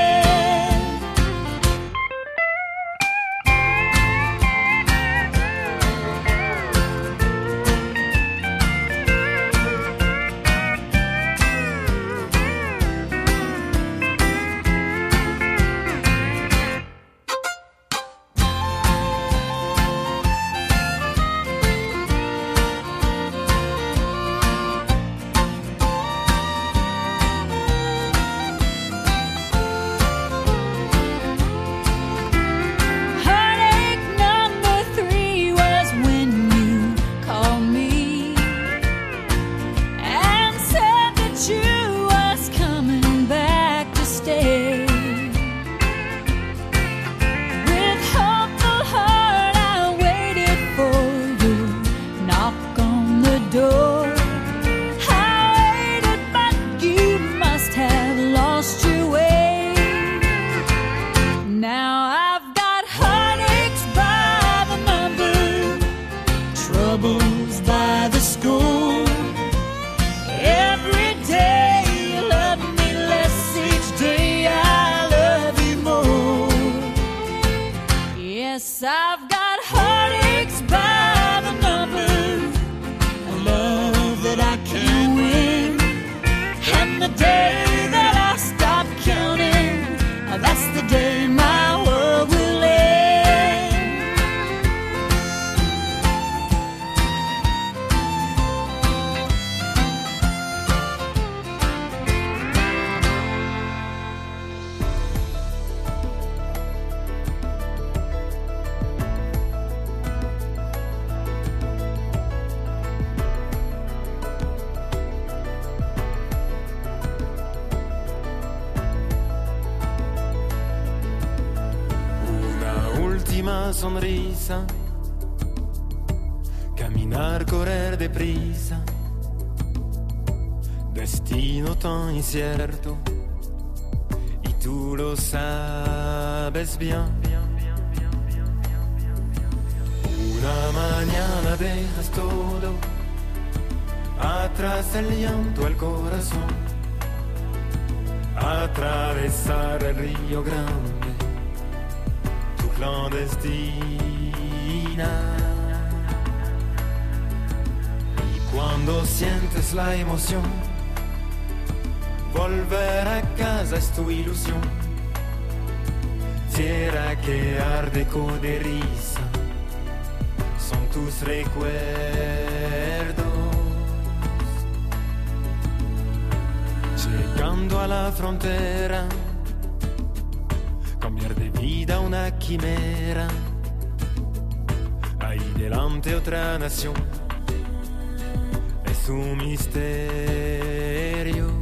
Sonrisa, caminar, correr deprisa, destino tan incierto, y tú lo sabes bien. Una mañana dejas todo, atrás el llanto, el corazón, atravesar el río Grande, clandestina. Y cuando sientes la emoción, volver a casa es tu ilusión. Tierra que arde con de risa, son tus recuerdos. llegando a la frontera, cambiar de vida una quimera. Ahí delante otra nación, es un misterio.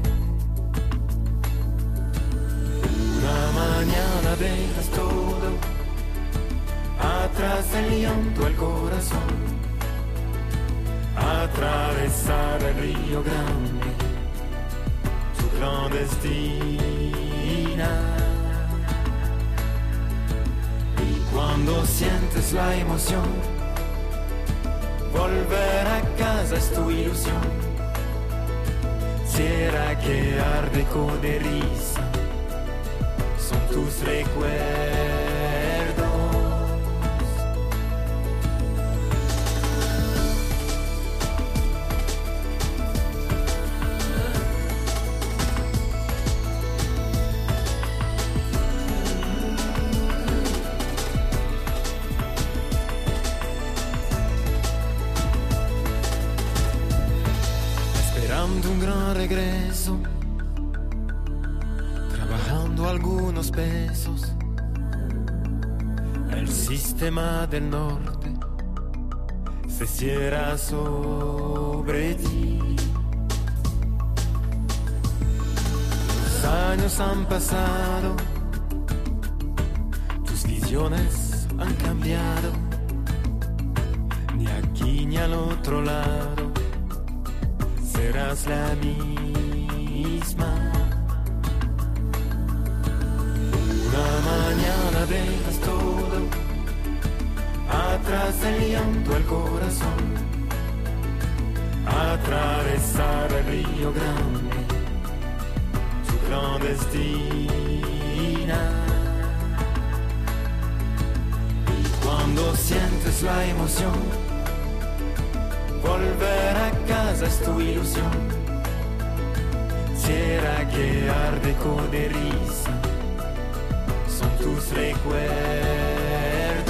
Una mañana dejas todo atrás, el llanto, el corazón, atravesar el Río Grande, tu clandestina. Y cuando sientes la emoción, volver a casa es tu ilusión. Tierra que arde con de risa, son tus recuerdos. Un gran regreso, trabajando algunos pesos. El sistema del norte se cierra sobre ti. Los años han pasado, tus visiones han cambiado, ni aquí ni al otro lado serás la misma. Una mañana dejas todo atrás, el llanto, el corazón, atravesar el Río Grande, tu clandestina. Y cuando sientes la emoción, volver a casa es tu ilusión. Tierra que arde con de risa, son tus recuerdos.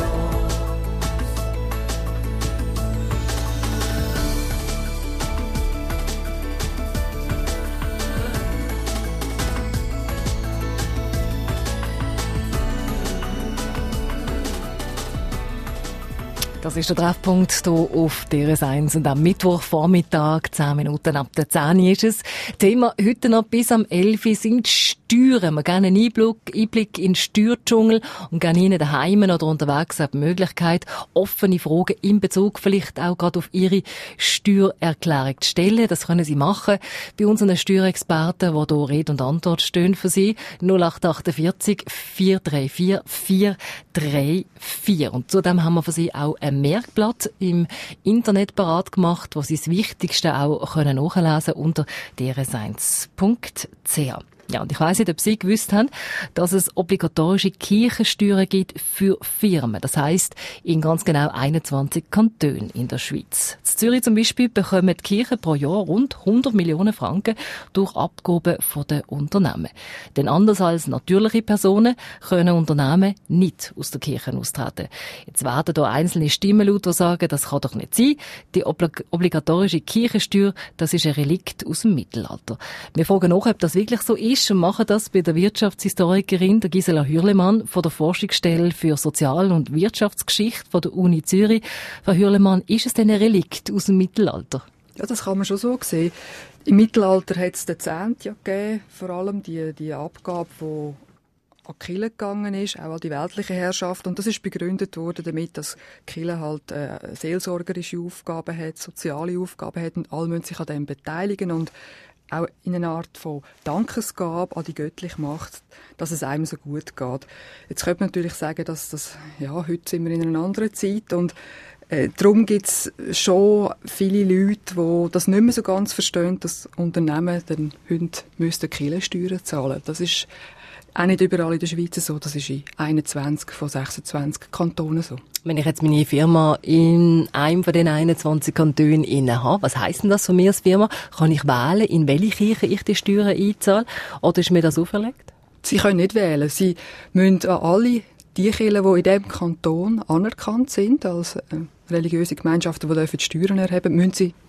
Das ist der Treffpunkt hier auf D R S eins und am Mittwochvormittag, zehn Minuten ab der zehn ist es. Thema heute noch bis am elf Uhr sind Steuern. Wir geben einen Einblick, Einblick in den Steuerdschungel und geben Ihnen daheim oder unterwegs auch die Möglichkeit, offene Fragen in Bezug vielleicht auch gerade auf Ihre Steuererklärung zu stellen. Das können Sie machen bei unseren Steuerexperten, die hier Rede und Antwort stehen für Sie. null acht achtundvierzig, vier drei vier, vier drei vier. Und zudem haben wir für Sie auch ein Merkblatt im Internet parat gemacht, wo Sie das Wichtigste auch können nachlesen unter d r s eins punkt c h. Ja, und ich weiss nicht, ob Sie gewusst haben, dass es obligatorische Kirchensteuern gibt für Firmen. Das heisst, in ganz genau einundzwanzig Kantonen in der Schweiz. In Zürich zum Beispiel bekommen die Kirchen pro Jahr rund hundert Millionen Franken durch Abgaben von den Unternehmen. Denn anders als natürliche Personen können Unternehmen nicht aus der Kirche austreten. Jetzt werden da einzelne Stimmen laut, die sagen, das kann doch nicht sein. Die oblig- obligatorische Kirchensteuer, das ist ein Relikt aus dem Mittelalter. Wir fragen nach, ob das wirklich so ist, und machen das bei der Wirtschaftshistorikerin der Gisela Hürlemann von der Forschungsstelle für Sozial- und Wirtschaftsgeschichte von der Uni Zürich. Frau Hürlemann, ist es denn ein Relikt aus dem Mittelalter? Ja, das kann man schon so sehen. Im Mittelalter hat es den Zehnten ja gegeben, vor allem die, die Abgabe, die an die Kirche gegangen ist, auch an die weltliche Herrschaft. Und das ist begründet worden damit, dass die Kirche halt äh, seelsorgerische Aufgaben hat, soziale Aufgaben hat und alle müssen sich an dem beteiligen und auch in einer Art von Dankesgabe an die göttliche Macht, dass es einem so gut geht. Jetzt könnte man natürlich sagen, dass das, ja, heute sind wir in einer anderen Zeit und äh, darum gibt es schon viele Leute, die das nicht mehr so ganz verstehen, dass Unternehmen dann heute müssten Kirchensteuern zahlen. Das ist auch nicht überall in der Schweiz so, das ist in einundzwanzig von sechsundzwanzig Kantonen so. Wenn ich jetzt meine Firma in einem von den einundzwanzig Kantonen inne habe, was heisst denn das für mich als Firma? Kann ich wählen, in welche Kirche ich die Steuern einzahle? Oder ist mir das auferlegt? Sie können nicht wählen. Sie müssen an alle die Kirchen, die in diesem Kanton anerkannt sind, als äh, religiöse Gemeinschaften, die dürfen die Steuern erheben, müssen sie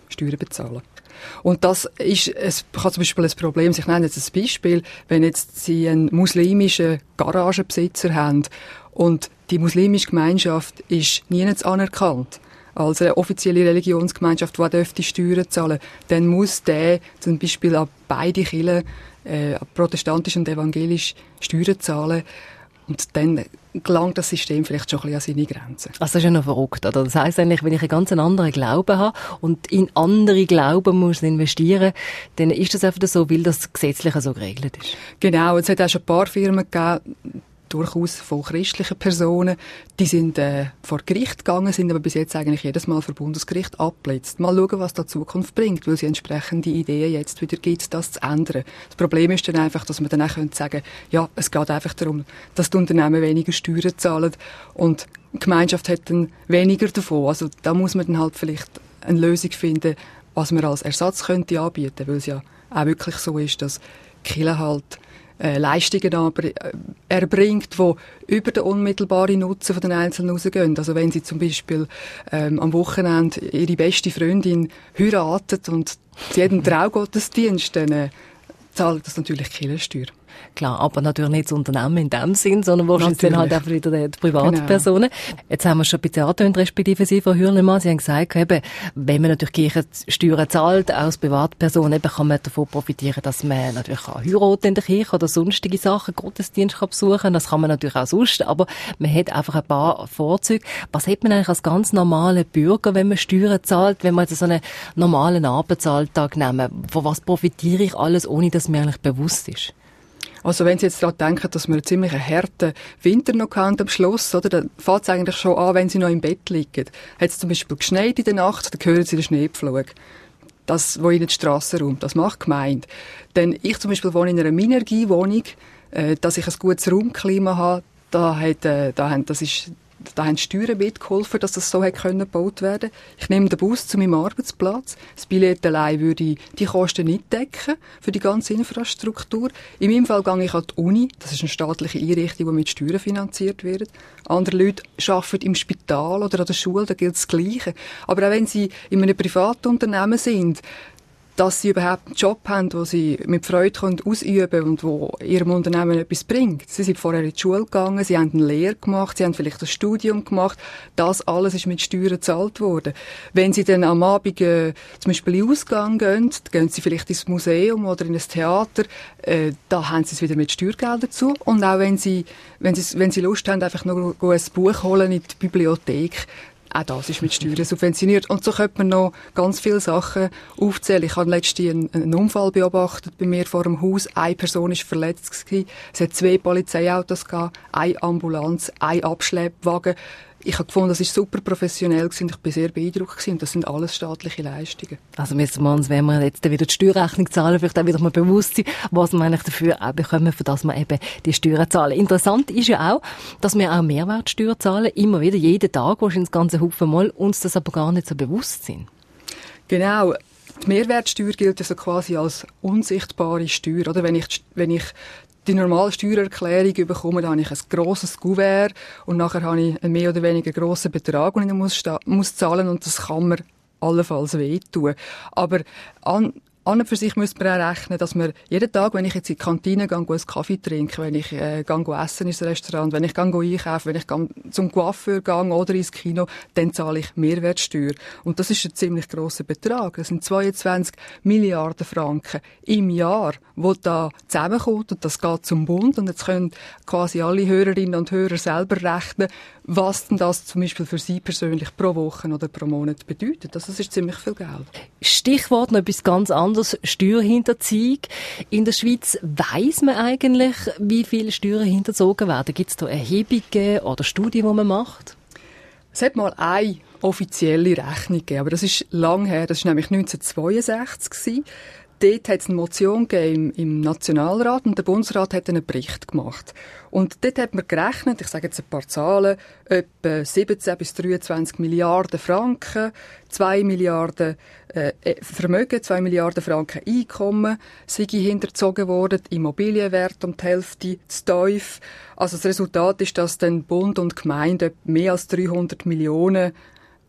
Steuern bezahlen. Und das ist, es kann zum Beispiel ein Problem, ich nenne jetzt ein Beispiel, wenn jetzt Sie einen muslimischen Garagenbesitzer haben und die muslimische Gemeinschaft ist nirgends anerkannt, als eine offizielle Religionsgemeinschaft, die dürfte Steuern zahlen, dann muss der zum Beispiel an beide Kirchen, äh, protestantisch und evangelisch, Steuern zahlen. Und dann gelangt das System vielleicht schon ein bisschen an seine Grenzen. Also das ist ja noch verrückt, oder? Das heisst eigentlich, wenn ich einen ganz anderen Glauben habe und in andere Glauben muss investieren, dann ist das einfach so, weil das gesetzlich so geregelt ist. Genau, es hat auch schon ein paar Firmen gegeben, durchaus von christlichen Personen, die sind äh, vor Gericht gegangen, sind aber bis jetzt eigentlich jedes Mal vor Bundesgericht abgeblitzt. Mal schauen, was da Zukunft bringt, weil sie entsprechende Ideen jetzt wieder gibt, das zu ändern. Das Problem ist dann einfach, dass man dann auch sagen könnte, ja, es geht einfach darum, dass die Unternehmen weniger Steuern zahlen und die Gemeinschaft hat dann weniger davon. Also da muss man dann halt vielleicht eine Lösung finden, was man als Ersatz könnte anbieten, weil es ja auch wirklich so ist, dass die Kirche halt Äh, Leistungen aber, äh, erbringt, die über den unmittelbaren Nutzen von den Einzelnen rausgehen. Also wenn sie zum Beispiel ähm, am Wochenende ihre beste Freundin heiratet und zu jedem Traugottesdienst, dann äh, zahlt das natürlich Kirchensteuer. Klar, aber natürlich nicht das Unternehmen in dem Sinn, sondern wahrscheinlich dann halt einfach wieder die, die Privatpersonen. Genau. Jetzt haben wir schon ein bisschen angetönt, respektive Sie, Frau Hürlimann, Sie haben gesagt, eben, wenn man natürlich Kirchensteuern zahlt, auch als Privatperson, eben kann man davon profitieren, dass man natürlich kann heiraten in der Kirche oder sonstige Sachen, Gottesdienst kann besuchen, das kann man natürlich auch sonst, aber man hat einfach ein paar Vorzüge. Was hat man eigentlich als ganz normaler Bürger, wenn man Steuern zahlt, wenn man jetzt so einen normalen Arbeitsalltag nehmen? Von was profitiere ich alles, ohne dass mir eigentlich bewusst ist? Also wenn Sie jetzt daran denken, dass wir einen ziemlich harten Winter noch hatten am Schluss, oder, dann fängt es eigentlich schon an, wenn Sie noch im Bett liegen. Hat es zum Beispiel geschneit in der Nacht, dann hören Sie den Schneepflug. Das, wo Ihnen die Strasse räumt, das macht die Gemeinde. Denn ich zum Beispiel wohne in einer Minergiewohnung, äh, dass ich ein gutes Raumklima habe, da hat, äh, da haben, das ist, da haben die Steuern mitgeholfen, dass das so hat können gebaut werden. Ich nehme den Bus zu meinem Arbeitsplatz. Das Billett allein würde die Kosten nicht decken für die ganze Infrastruktur. In meinem Fall gehe ich an die Uni. Das ist eine staatliche Einrichtung, die mit Steuern finanziert wird. Andere Leute arbeiten im Spital oder an der Schule, da gilt das Gleiche. Aber auch wenn sie in einem Privatunternehmen sind, dass sie überhaupt einen Job haben, den sie mit Freude können ausüben können und wo ihrem Unternehmen etwas bringt. Sie sind vorher in die Schule gegangen, sie haben eine Lehre gemacht, sie haben vielleicht ein Studium gemacht. Das alles ist mit Steuern gezahlt worden. Wenn sie dann am Abend äh, zum Beispiel in den Ausgang gehen, gehen sie vielleicht ins Museum oder in ein Theater, äh, da haben sie es wieder mit Steuergeldern dazu. Und auch wenn sie, wenn sie, wenn sie Lust haben, einfach nur ein Buch holen in die Bibliothek, auch das ist mit Steuern subventioniert. Und so könnte man noch ganz viele Sachen aufzählen. Ich habe letztens einen, einen Unfall beobachtet bei mir vor dem Haus. Eine Person war verletzt. Es hat zwei Polizeiautos gehabt, eine Ambulanz, ein Abschleppwagen. Ich habe gefunden, das war super professionell gewesen. Ich war sehr beeindruckt und das sind alles staatliche Leistungen. Also müssen wir uns, wenn wir jetzt wieder die Steuerrechnung zahlen, vielleicht auch wieder mal bewusst sein, was wir eigentlich dafür auch bekommen, für das wir eben die Steuern zahlen. Interessant ist ja auch, dass wir auch Mehrwertsteuer zahlen, immer wieder, jeden Tag, wahrscheinlich das ganze Haufen Mal, uns das aber gar nicht so bewusst sind. Genau. Die Mehrwertsteuer gilt also quasi als unsichtbare Steuer, oder? Wenn ich, wenn ich die normale Steuererklärung bekomme, dann habe ich ein grosses Kuvert und nachher habe ich einen mehr oder weniger grossen Betrag, den ich muss, muss zahlen und das kann mir allenfalls wehtun. Aber an An und für sich müsste man auch rechnen, dass man jeden Tag, wenn ich jetzt in die Kantine gehe, einen Kaffee trinke, wenn ich äh, gehe essen ins Restaurant, wenn ich gehe einkaufen, wenn ich gehe zum Coiffeur gehe oder ins Kino, dann zahle ich Mehrwertsteuer. Und das ist ein ziemlich grosser Betrag. Das sind zweiundzwanzig Milliarden Franken im Jahr, wo da zusammenkommt und das geht zum Bund. Und jetzt können quasi alle Hörerinnen und Hörer selber rechnen, was denn das zum Beispiel für Sie persönlich pro Woche oder pro Monat bedeutet. Das ist ziemlich viel Geld. Stichwort noch etwas ganz anderes. Steuerhinterziehung. In der Schweiz weiss man eigentlich, wie viele Steuern hinterzogen werden. Gibt es da Erhebungen oder Studien, die man macht? Es hat mal eine offizielle Rechnung gegeben, aber das ist lang her. Das war nämlich neunzehnhundertzweiundsechzig gewesen. Dort hat es eine Motion gegeben im, im Nationalrat und der Bundesrat hat einen Bericht gemacht. Und dort hat man gerechnet, ich sage jetzt ein paar Zahlen, etwa siebzehn bis dreiundzwanzig Milliarden Franken, zwei Milliarden äh, Vermögen, zwei Milliarden Franken Einkommen sind hinterzogen worden, Immobilienwert um die Hälfte zu tief. Also das Resultat ist, dass dann Bund und Gemeinde mehr als dreihundert Millionen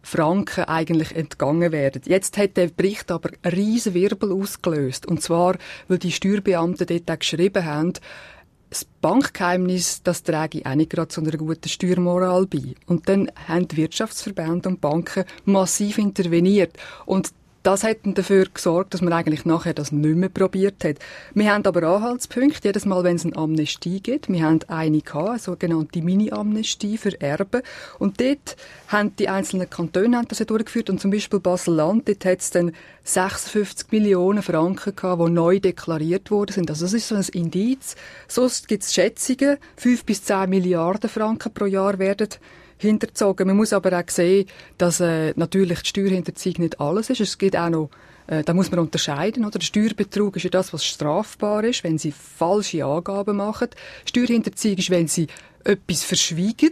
Franken eigentlich entgangen werden. Jetzt hat der Bericht aber einen riesen Wirbel ausgelöst. Und zwar, weil die Steuerbeamten dort auch geschrieben haben, das Bankgeheimnis, das trage auch nicht gerade zu einer guten Steuermoral bei. Und dann haben die Wirtschaftsverbände und Banken massiv interveniert. Und das hat dann dafür gesorgt, dass man eigentlich nachher das nicht mehr probiert hat. Wir haben aber Anhaltspunkte, jedes Mal, wenn es eine Amnestie gibt. Wir haben eine gehabt, eine sogenannte Mini-Amnestie für Erben. Und dort haben die einzelnen Kantone haben das ja durchgeführt. Und zum Beispiel Basel-Land, dort hat es dann sechsundfünfzig Millionen Franken gehabt, die neu deklariert worden sind. Also das ist so ein Indiz. Sonst gibt es Schätzungen, fünf bis zehn Milliarden Franken pro Jahr werden hinterzogen. Man muss aber auch sehen, dass äh, natürlich die Steuerhinterziehung nicht alles ist. Es gibt auch noch, äh, da muss man unterscheiden, oder? Der Steuerbetrug ist ja das, was strafbar ist, wenn Sie falsche Angaben machen. Steuerhinterziehung ist, wenn Sie etwas verschweigen.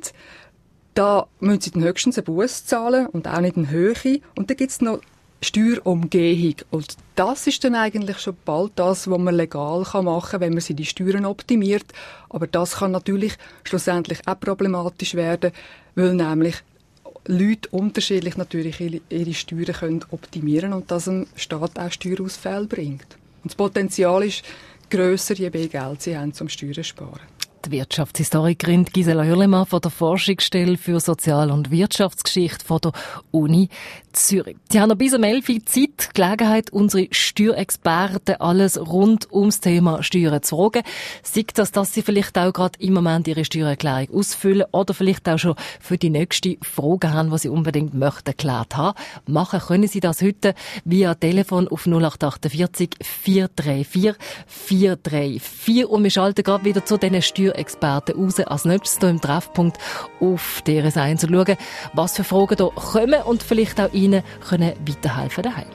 Da müssen Sie dann höchstens einen Buss zahlen und auch nicht eine Höhe. Und dann gibt es noch Steuerumgehung. Und das ist dann eigentlich schon bald das, was man legal machen kann, wenn man sie die Steuern optimiert. Aber das kann natürlich schlussendlich auch problematisch werden, weil nämlich Leute unterschiedlich natürlich ihre Steuern können optimieren und das dem Staat auch Steuerausfälle bringt. Und das Potenzial ist grösser, je mehr Geld sie haben, zum Steuern zu sparen. Die Wirtschaftshistorikerin Gisela Hürlimann von der Forschungsstelle für Sozial- und Wirtschaftsgeschichte von der Uni Zürich. Sie haben noch bis um elf Uhr Zeit, Gelegenheit, unsere Steuerexperten alles rund ums Thema Steuern zu fragen. Sei das, dass Sie vielleicht auch gerade im Moment Ihre Steuererklärung ausfüllen oder vielleicht auch schon für die nächste Frage haben, die Sie unbedingt möchten geklärt haben. Machen können Sie das heute via Telefon auf null acht achtundvierzig vier drei vier vier drei vier und wir schalten gerade wieder zu diesen Steuerexperten raus. Als nächstes hier im Treffpunkt auf D R S eins zu schauen, was für Fragen da kommen und vielleicht auch Ihnen können weiterhelfen daheim.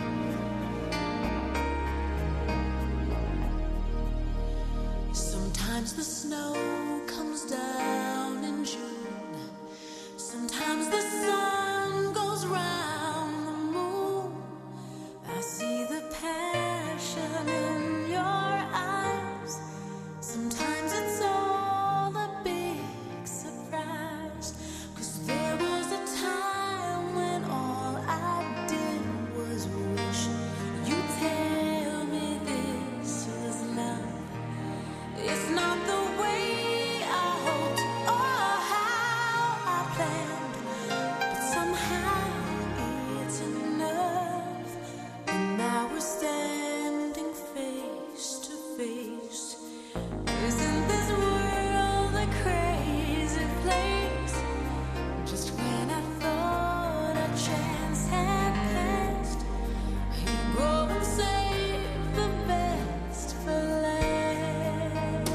Sometimes the snow comes down in June. Sometimes the sun goes round the moon. I see the passion in your eyes. Sometimes it's all a big surprise. 'Cause there was a time when all I did was wish you'd tell me this is love. It's not the way I hoped or how I planned, but somehow it's enough. And now we're standing face to face. Isn't this world a crazy place? Just when I thought a chance had passed, you go and save the best for last.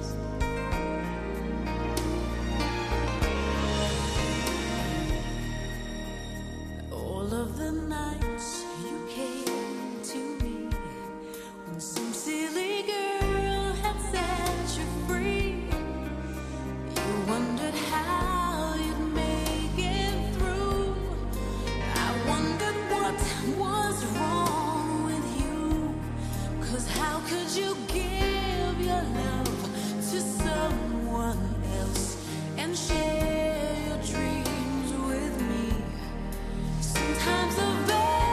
All of the nights you came to me when some silly girl had set you free. You wondered how you'd make it through. I wondered what was wrong with you. 'Cause how could you give your love to someone else and share your dreams with me? Sometimes the best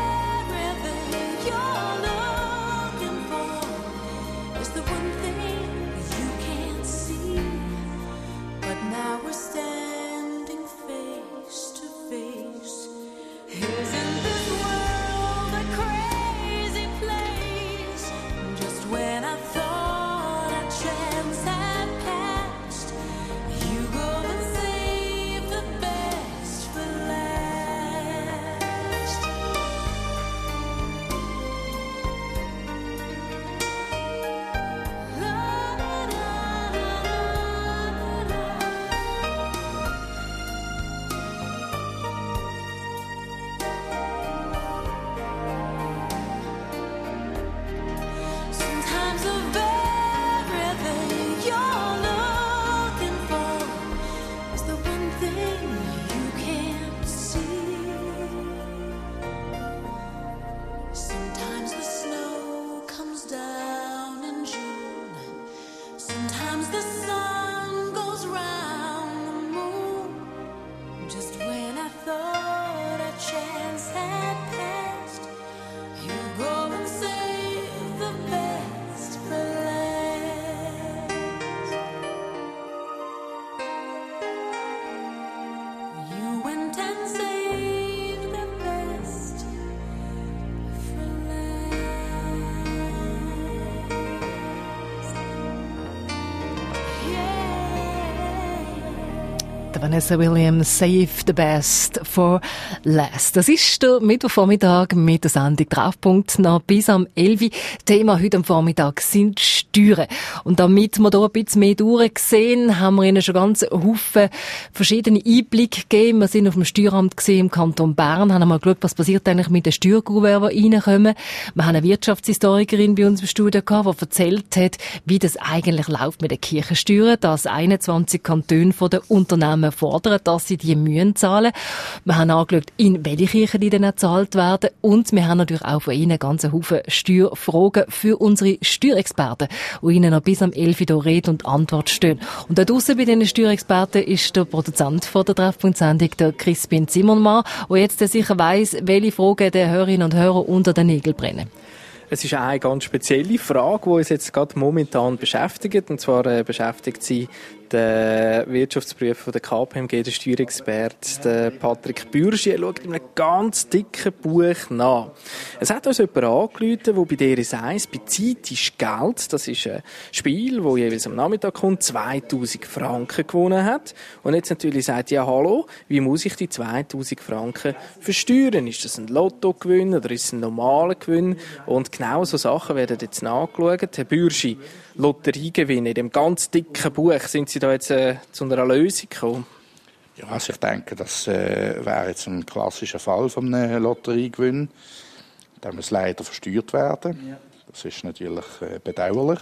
Vanessa Williams, Save the Best for Last. Das ist der Mittwochvormittag mit der Sendung Treffpunkt noch bis am elf Uhr. Thema heute am Vormittag sind Steuern. Und damit wir hier ein bisschen mehr durchsehen, haben wir Ihnen schon ganz Haufen verschiedene Einblicke gegeben. Wir sind auf dem Steueramt gesehen im Kanton Bern, haben einmal geschaut, was passiert eigentlich mit den Steuerkuverts, die reinkommen. Wir haben eine Wirtschaftshistorikerin bei uns im Studio gehabt, die erzählt hat, wie das eigentlich läuft mit den Kirchensteuern, dass einundzwanzig Kantone von den Unternehmen fordern, dass sie die Mühen zahlen. Wir haben angeschaut, in welche Kirchen die dann gezahlt werden. Und wir haben natürlich auch von Ihnen ganz einen Haufen Steuerfragen für unsere Steuerexperten, die Ihnen noch bis am elf Uhr Rede und Antwort stehen. Und da draussen bei diesen Steuerexperten ist der Produzent von der Treffpunkt-Sendung, der Crispin Zimmermann, der jetzt sicher weiss, welche Fragen den Hörerinnen und Hörern unter den Nägeln brennen. Es ist eine ganz spezielle Frage, die uns jetzt gerade momentan beschäftigt. Und zwar äh, beschäftigt sie den Wirtschaftsprüfer der K P M G, der Steuerexperte, der Patrick Bürschi. Er schaut in einem ganz dicken Buch nach. Es hat uns jemand angerufen, der bei D R S eins bei Zeit ist Geld, das ist ein Spiel, das jeweils am Nachmittag kommt, zweitausend Franken gewonnen hat. Und jetzt natürlich sagt, ja hallo, wie muss ich die zweitausend Franken versteuern? Ist das ein Lottogewinn oder ist es ein normaler Gewinn? Und genau so Sachen werden jetzt nachgeschaut. Herr Bürschi, Lotteriegewinne in dem ganz dicken Buch, sind Sie da jetzt äh, zu einer Lösung gekommen? Ja, also ich denke, das äh, wäre jetzt ein klassischer Fall von einem Lotteriegewinn. Der muss leider versteuert werden. Ja. Das ist natürlich äh, bedauerlich.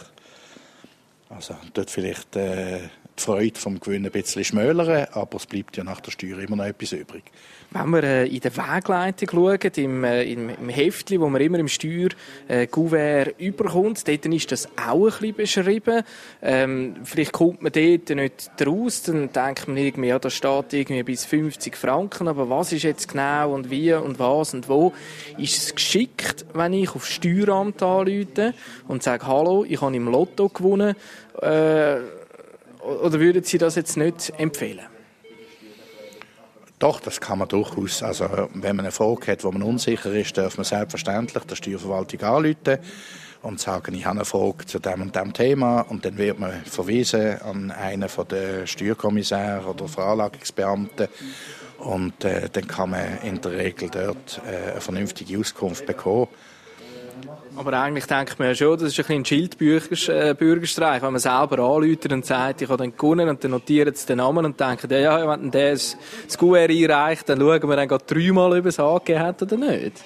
Also dort vielleicht äh, die Freude vom Gewinn ein bisschen schmälern, aber es bleibt ja nach der Steuer immer noch etwas übrig. Wenn wir äh, in der Wegleitung schauen, im, äh, im, im Heftchen, wo man immer im Steuerkuvert äh, überkommt, dort ist das auch ein bisschen beschrieben. Ähm, vielleicht kommt man dort nicht raus, dann denkt man irgendwie, ja, da steht irgendwie bis fünfzig Franken, aber was ist jetzt genau und wie und was und wo? Ist es geschickt, wenn ich auf das Steueramt anrufe und sage, hallo, ich habe im Lotto gewonnen, äh, oder würden Sie das jetzt nicht empfehlen? Doch, das kann man durchaus. Also, wenn man eine Frage hat, wo man unsicher ist, darf man selbstverständlich der Steuerverwaltung anrufen und sagen, ich habe eine Frage zu dem und dem Thema. Und dann wird man verwiesen an einen von den Steuerkommissaren oder Veranlagungsbeamten. Und äh, dann kann man in der Regel dort äh, eine vernünftige Auskunft bekommen. Aber eigentlich denkt man ja schon, das ist ein bisschen ein Schildbürgerstreich, wenn man selber anruft und sagt, ich habe den gewonnen und dann notieren sie den Namen und denken, ja, ja, wenn der das Kuvert einreicht, dann schauen wir dann gerade dreimal, ob er es angegeben hat oder nicht.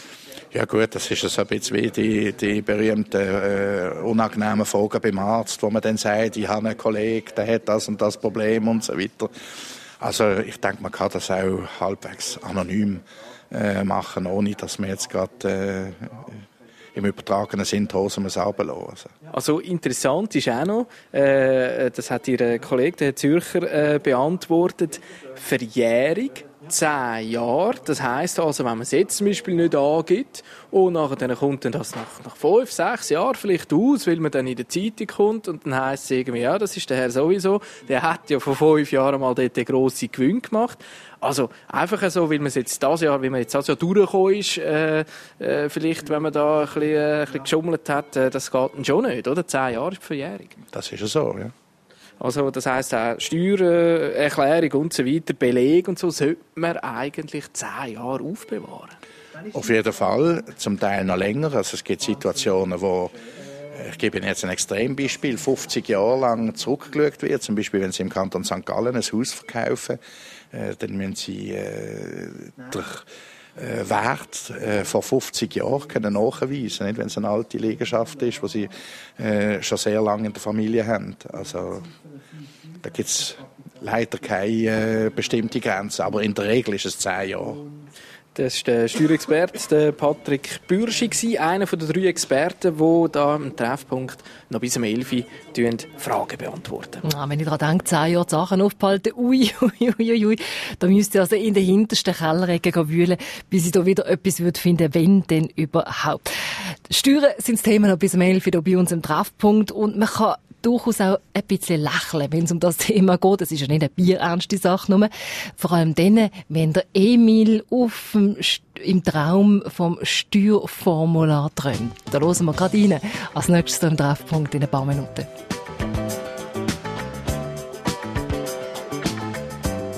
Ja gut, das ist so ein bisschen wie die, die berühmten äh, unangenehmen Fragen beim Arzt, wo man dann sagt, ich habe einen Kollegen, der hat das und das Problem und so weiter. Also ich denke, man kann das auch halbwegs anonym äh, machen, ohne dass man jetzt gerade äh, im übertragenen Sinn die Hose muss runterlassen. Also interessant ist auch noch, äh, das hat Ihr Kollege, der Herr Zürcher, äh, beantwortet, Verjährung zehn Jahre. Das heisst also, wenn man es jetzt zum Beispiel nicht angibt und nachher dann kommt dann das nach, nach fünf, sechs Jahren vielleicht aus, weil man dann in der Zeitung kommt und dann heisst es irgendwie, ja, das ist der Herr sowieso, der hat ja vor fünf Jahren mal dort den grossen Gewinn gemacht. Also einfach so, weil man jetzt das Jahr, wie man jetzt das Jahr durchgekommen ist, äh, äh, vielleicht, wenn man da ein bisschen, äh, ein bisschen geschummelt hat, äh, das geht dann schon nicht, oder? Zehn Jahre ist verjährig. Das ist ja so, ja. Also das heisst auch Steuererklärung und so weiter, Beleg und so, sollte man eigentlich zehn Jahre aufbewahren. Auf jeden Fall, zum Teil noch länger. Also es gibt Situationen, wo, ich gebe Ihnen jetzt ein Extrembeispiel, fünfzig Jahre lang zurückgeschaut wird. Zum Beispiel, wenn Sie im Kanton Sankt Gallen ein Haus verkaufen, äh, dann müssen Sie äh, durch äh, Wert äh, vor fünfzig Jahren können nachweisen, nicht, wenn es eine alte Liegenschaft ist, die Sie äh, schon sehr lange in der Familie haben. Also da gibt es leider keine äh, bestimmte Grenze, aber in der Regel ist es zehn Jahre. Das war der Steuerexperte Patrick Bürschi, einer von den drei Experten, die hier im Treffpunkt noch bis um elf Uhr Fragen beantworten. Ja, wenn ich daran denke, zehn Jahre die Sachen aufbehalten, ui, ui, ui, ui, da müsste ich also in den hintersten Kellerecken wühlen, bis ich da wieder etwas würde finden, wenn denn überhaupt. Steuern sind das Thema noch bis um elf Uhr hier bei uns im Treffpunkt und man kann durchaus auch ein bisschen lächeln, wenn es um das Thema geht. Das ist ja nicht eine bierernste Sache nur. Vor allem dann, wenn der Emil auf dem, im Traum vom Steuerformular träumt. Da hören wir gerade rein. Als nächstes hier im Treffpunkt in ein paar Minuten.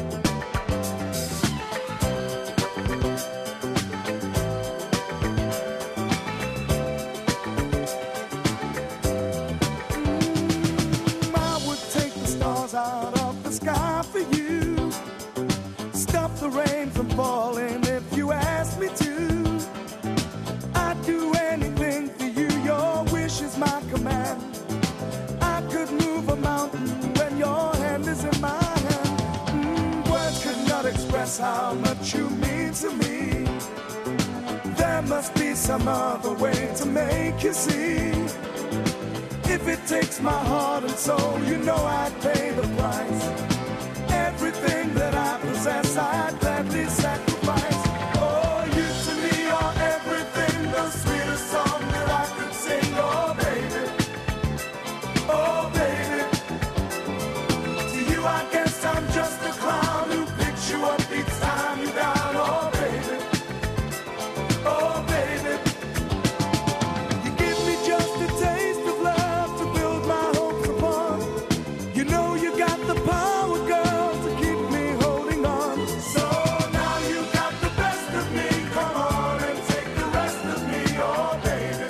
sky for you. Stop the rain from falling if you ask me to. I'd do anything for you, your wish is my command. I could move a mountain when your hand is in my hand. Mm, words could not express how much you mean to me. There must be some other way to make you see. If it takes my heart and soul, you know I'd pay the price. Everything that I possess, I'd gladly sacrifice. Oh, you to me are everything, the sweetest song that I could sing. Oh, baby, oh, baby. To you, I guess I'm just a clown who picks you up each time you're down. Oh, baby, oh, baby. You give me just a taste of love to build my hopes upon. You know you got the power, girl, to keep me holding on. So now you got the best of me. Come on and take the rest of me, oh baby.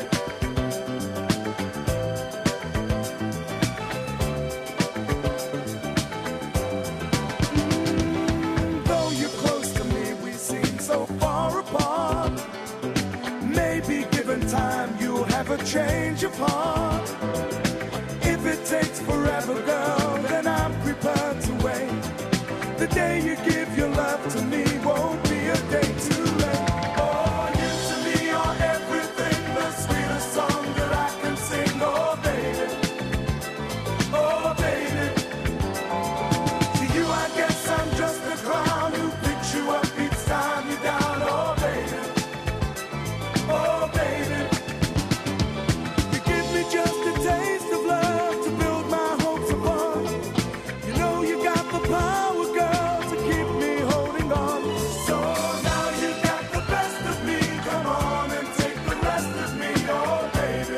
Mm, though you're close to me, we seem so far apart. Maybe given time, you'll have a change of heart. If it takes forever, girl, then I'm prepared to wait. The day you give your love to me won't be a day too late. Oh, you to me are everything, the sweetest song that I can sing. Oh, baby, oh, baby. To you, I guess I'm just a clown who picks you up each time you're down. Oh, baby, oh, baby. You give me just a taste of love to build my hopes upon. You know you got the power, girl, to keep me holding on. So now you got the best of me. Come on and take the rest of me, oh baby.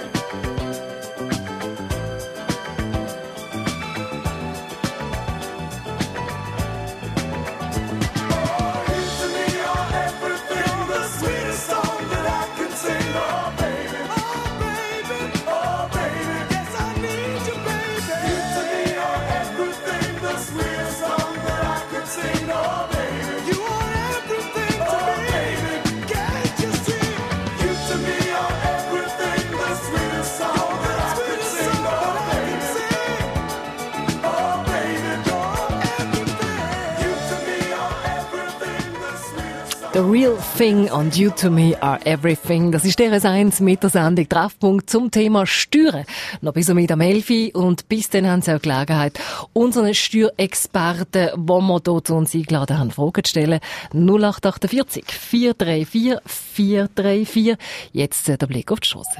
Oh, you to me are everything, the sweetest song that I can sing. Oh baby, oh baby, oh baby. Yes, I need you, baby. You to me are everything, the sweetest song that I could sing. Oh baby, you are everything to me, baby. Can't you see? You to me are everything, the sweetest song that I could sing. Oh baby, oh baby, you're everything. You to me are everything, the sweetest song. The Real Thing and You to Me are Everything. Das ist der S eins mit der Sendung Treffpunkt zum Thema Steuern. Noch bis um mit am elf und bis dann haben Sie auch Gelegenheit, unseren Steuerexperten, die wir hier zu uns eingeladen haben, Fragen zu stellen. null acht achtundvierzig, vier drei vier, vier drei vier. Jetzt äh, der Blick auf die Strasse.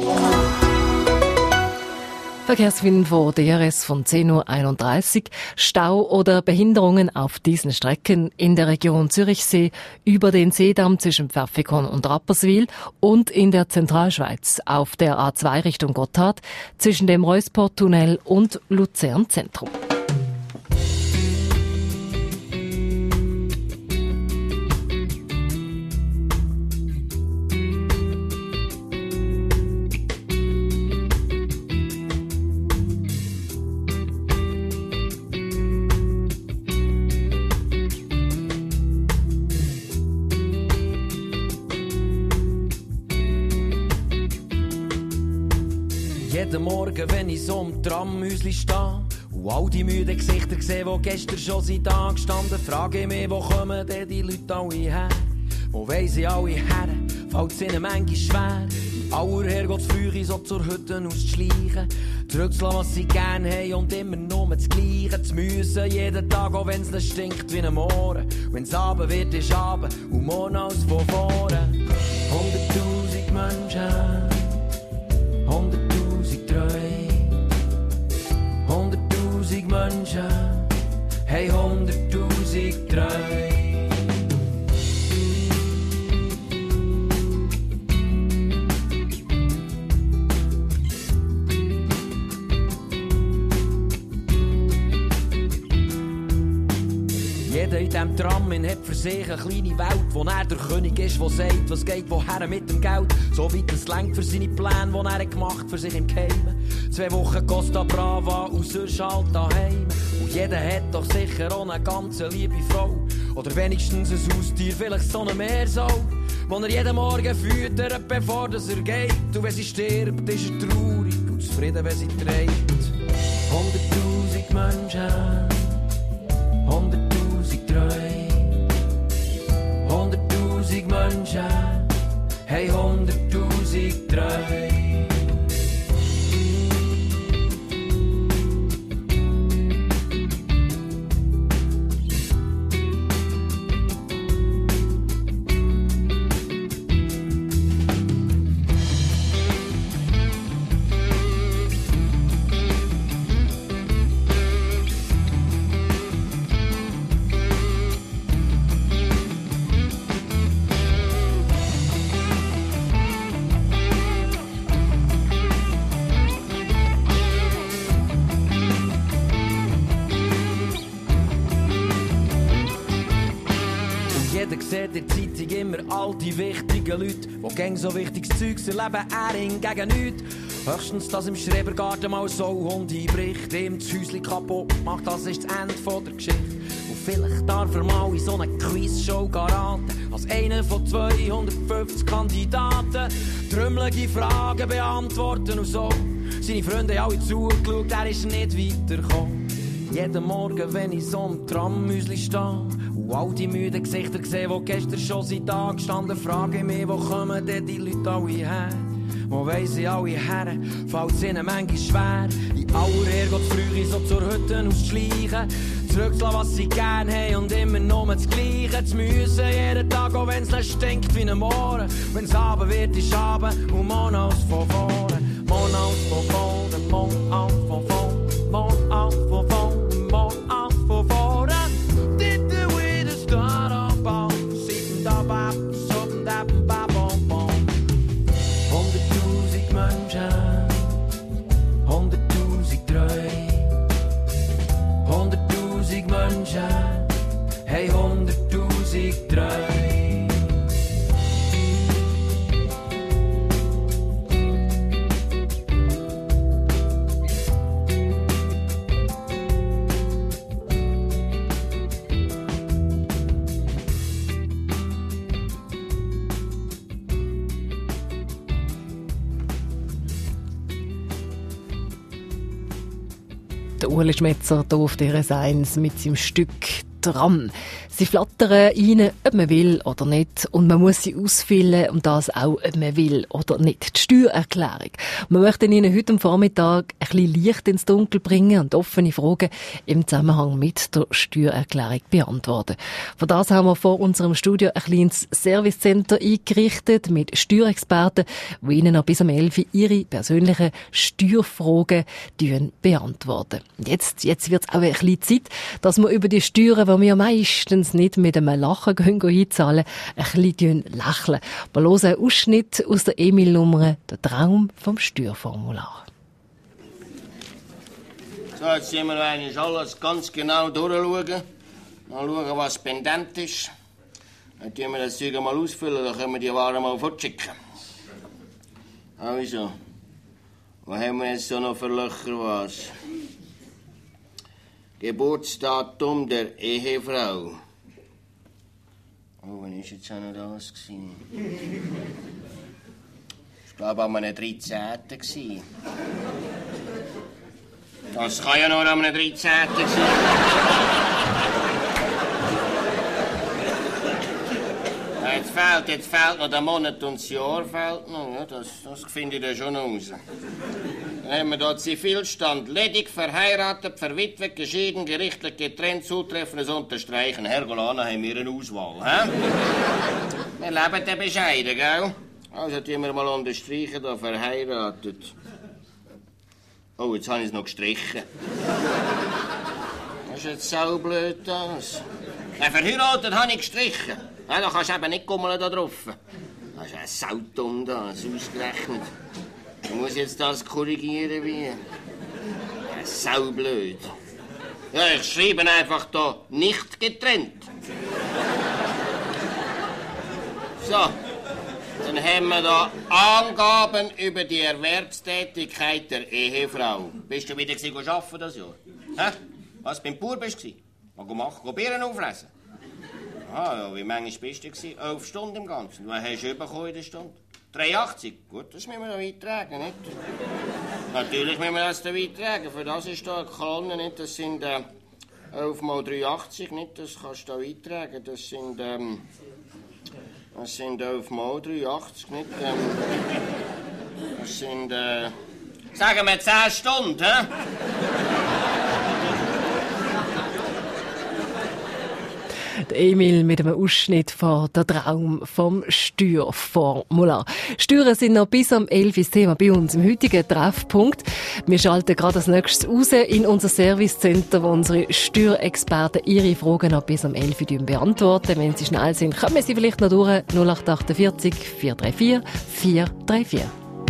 Verkehrsfilm D R S von zehn Uhr einunddreißig. Stau oder Behinderungen auf diesen Strecken in der Region Zürichsee, über den Seedamm zwischen Pfäffikon und Rapperswil und in der Zentralschweiz auf der A zwei Richtung Gotthard zwischen dem Reusport-Tunnel und Luzern Zentrum. Jeden Morgen, wenn ich so am Tramhäuschen stehe und all die müden Gesichter sehe, die gestern schon sind da gestanden, frage ich mich, wo kommen denn die Leute alle her? Wo wollen sie alle her? Fällt es ihnen manchmal schwer, in aller Herrgottsfrühe so zur Hütte auszuschleichen, zurückzulassen, was sie gerne haben und immer nur das Gleiche zu müssen, jeden Tag, auch wenn es nicht stinkt wie ein Mohren. Wenn es Abend wird, ist Abend und morgen alles von vorne. Hunderttausend Menschen, hunderttausend treu, hunderttausend Menschen, hey, hunderttausend treu. Jeder in diesem Tram hat für sich eine kleine Welt, wo er der König ist, der sagt, was geht woher mit dem Geld. So weit es lenkt für seine Pläne, die er gemacht hat für sich im Geheimen. Zwei Wochen Costa Brava und sonst halt daheim. Und Jeder hat doch sicher auch eine ganz liebe Frau. Oder wenigstens ein Haustier, vielleicht so eine Meersau. Wo er jeden Morgen füttert, bevor das er geht. Und wenn sie stirbt, ist er traurig und zufrieden, wenn sie trägt. Hunderttausend Menschen, hunderttausend treu. Hunderttausend Menschen, hey, hunderttausend treu. In der Zeitung immer all die wichtigen Leute, die gäng so wichtiges Zeugs erleben, er hingegen nichts. Höchstens, dass im Schrebergarten mal so ein Hund einbricht, ihm das Häuschen kaputt macht, das ist das Ende von der Geschichte. Und vielleicht darf er mal in so eine Quizshow geraten, als einer von zweihundertfünfzig Kandidaten, trümmelige Fragen beantworten und so. Seine Freunde haben alle zugeschaut, er ist nicht weitergekommen. Jeden Morgen, wenn ich so am Trammüsli stehe und all die müden Gesichter sehe, die gestern schon seit Tag standen, frage ich mich, wo kommen denn die Leute alle her? Wo weiss ich alle her? Fällt es ihnen manchmal schwer, in aller Ehre geht früh so zur Hütte auszuschleichen, zurückzulassen, was sie gern haben und immer nur das Gleiche zu müssen, jeden Tag, auch wenn es nicht stinkt wie ein Mohren. Wenn es Abend wird, ist Abend und morgen aus von vorne. Morgen aus von vorne, morgen aus von vorne, morgen aus von vorne. Hey, hunderttausend treu. Der Ueli Schmetzer hier auf der S eins mit seinem Stück Tram. Sie flattern rein, ob man will oder nicht. Und man muss sie ausfüllen und das auch, ob man will oder nicht. Die Steuererklärung. Wir möchten Ihnen heute am Vormittag ein bisschen Licht ins Dunkel bringen und offene Fragen im Zusammenhang mit der Steuererklärung beantworten. Für das haben wir vor unserem Studio ein kleines Servicecenter eingerichtet mit Steuerexperten, die Ihnen noch bis um elf Uhr Ihre persönlichen Steuerfragen beantworten. Jetzt, jetzt wird es auch ein bisschen Zeit, dass wir über die Steuern, die wir meistens nicht mit einem Lachen gehen, einzahlen, ein bisschen lächeln. Wir hören einen Ausschnitt aus der Emil-Nummer «Der Traum vom Steuerformular». So, jetzt sehen wir eigentlich alles ganz genau durchschauen. Mal schauen, was pendent ist. Dann tun wir das Zeug mal ausfüllen, dann können wir die Ware mal fortschicken. Also, was haben wir jetzt so noch für Löcher, was? Geburtsdatum der Ehefrau. Oh, wann war jetzt auch noch das? Ich glaube, am dreizehnten Das kann ja nur am dreizehnten sein. Jetzt fehlt, jetzt fehlt noch der Monat und das Jahr fehlt noch. Ja, das, das finde ich dann schon raus. Dann haben wir hier Zivilstand. Ledig, verheiratet, verwitwet, geschieden, gerichtlich getrennt, zutreffendes Unterstreichen. Herr Golana, haben wir eine Auswahl. He? Wir leben den bescheiden, gell? Also tun wir mal unterstreichen, da verheiratet. Oh, jetzt habe ich es noch gestrichen. Das ist jetzt saublöd, das. Ja, verheiratet habe ich gestrichen. Ja, da kannst du eben nicht kummeln da drauf. Das ist ja saudumm, das, ausgerechnet. Ich muss jetzt das korrigieren, wie? Ja, saublöd. Ja, ich schreibe einfach da, nicht getrennt. So, dann haben wir da Angaben über die Erwerbstätigkeit der Ehefrau. Bist du wieder arbeiten das Jahr? Hä? Was, beim Bauer bist du? Was go machen? Go Beeren auflesen? Ah, ja, wie lange bist du gewesen? Elf Stunden im Ganzen. Was hast du bekommen in der Stunde? dreiundachtzig? Gut, das müssen wir da weit tragen, nicht? Natürlich müssen wir das da weit tragen. Für das ist da eine Kolonne, nicht? Das sind äh, elf mal dreiundachtzig, nicht? Das kannst du da weit tragen. Das sind, ähm, das sind elf mal dreiundachtzig, nicht? Ähm, das sind, äh, sagen wir zehn Stunden, hä? Emil mit einem Ausschnitt von «Der Traum vom Steuerformular». Steuern sind noch bis am elf Uhr das Thema bei uns im heutigen Treffpunkt. Wir schalten gerade als nächstes raus in unser Servicecenter, wo unsere Steuerexperten ihre Fragen noch bis am elf Uhr beantworten. Wenn sie schnell sind, kommen sie vielleicht noch durch. null acht achtundvierzig, vier drei vier, vier drei vier.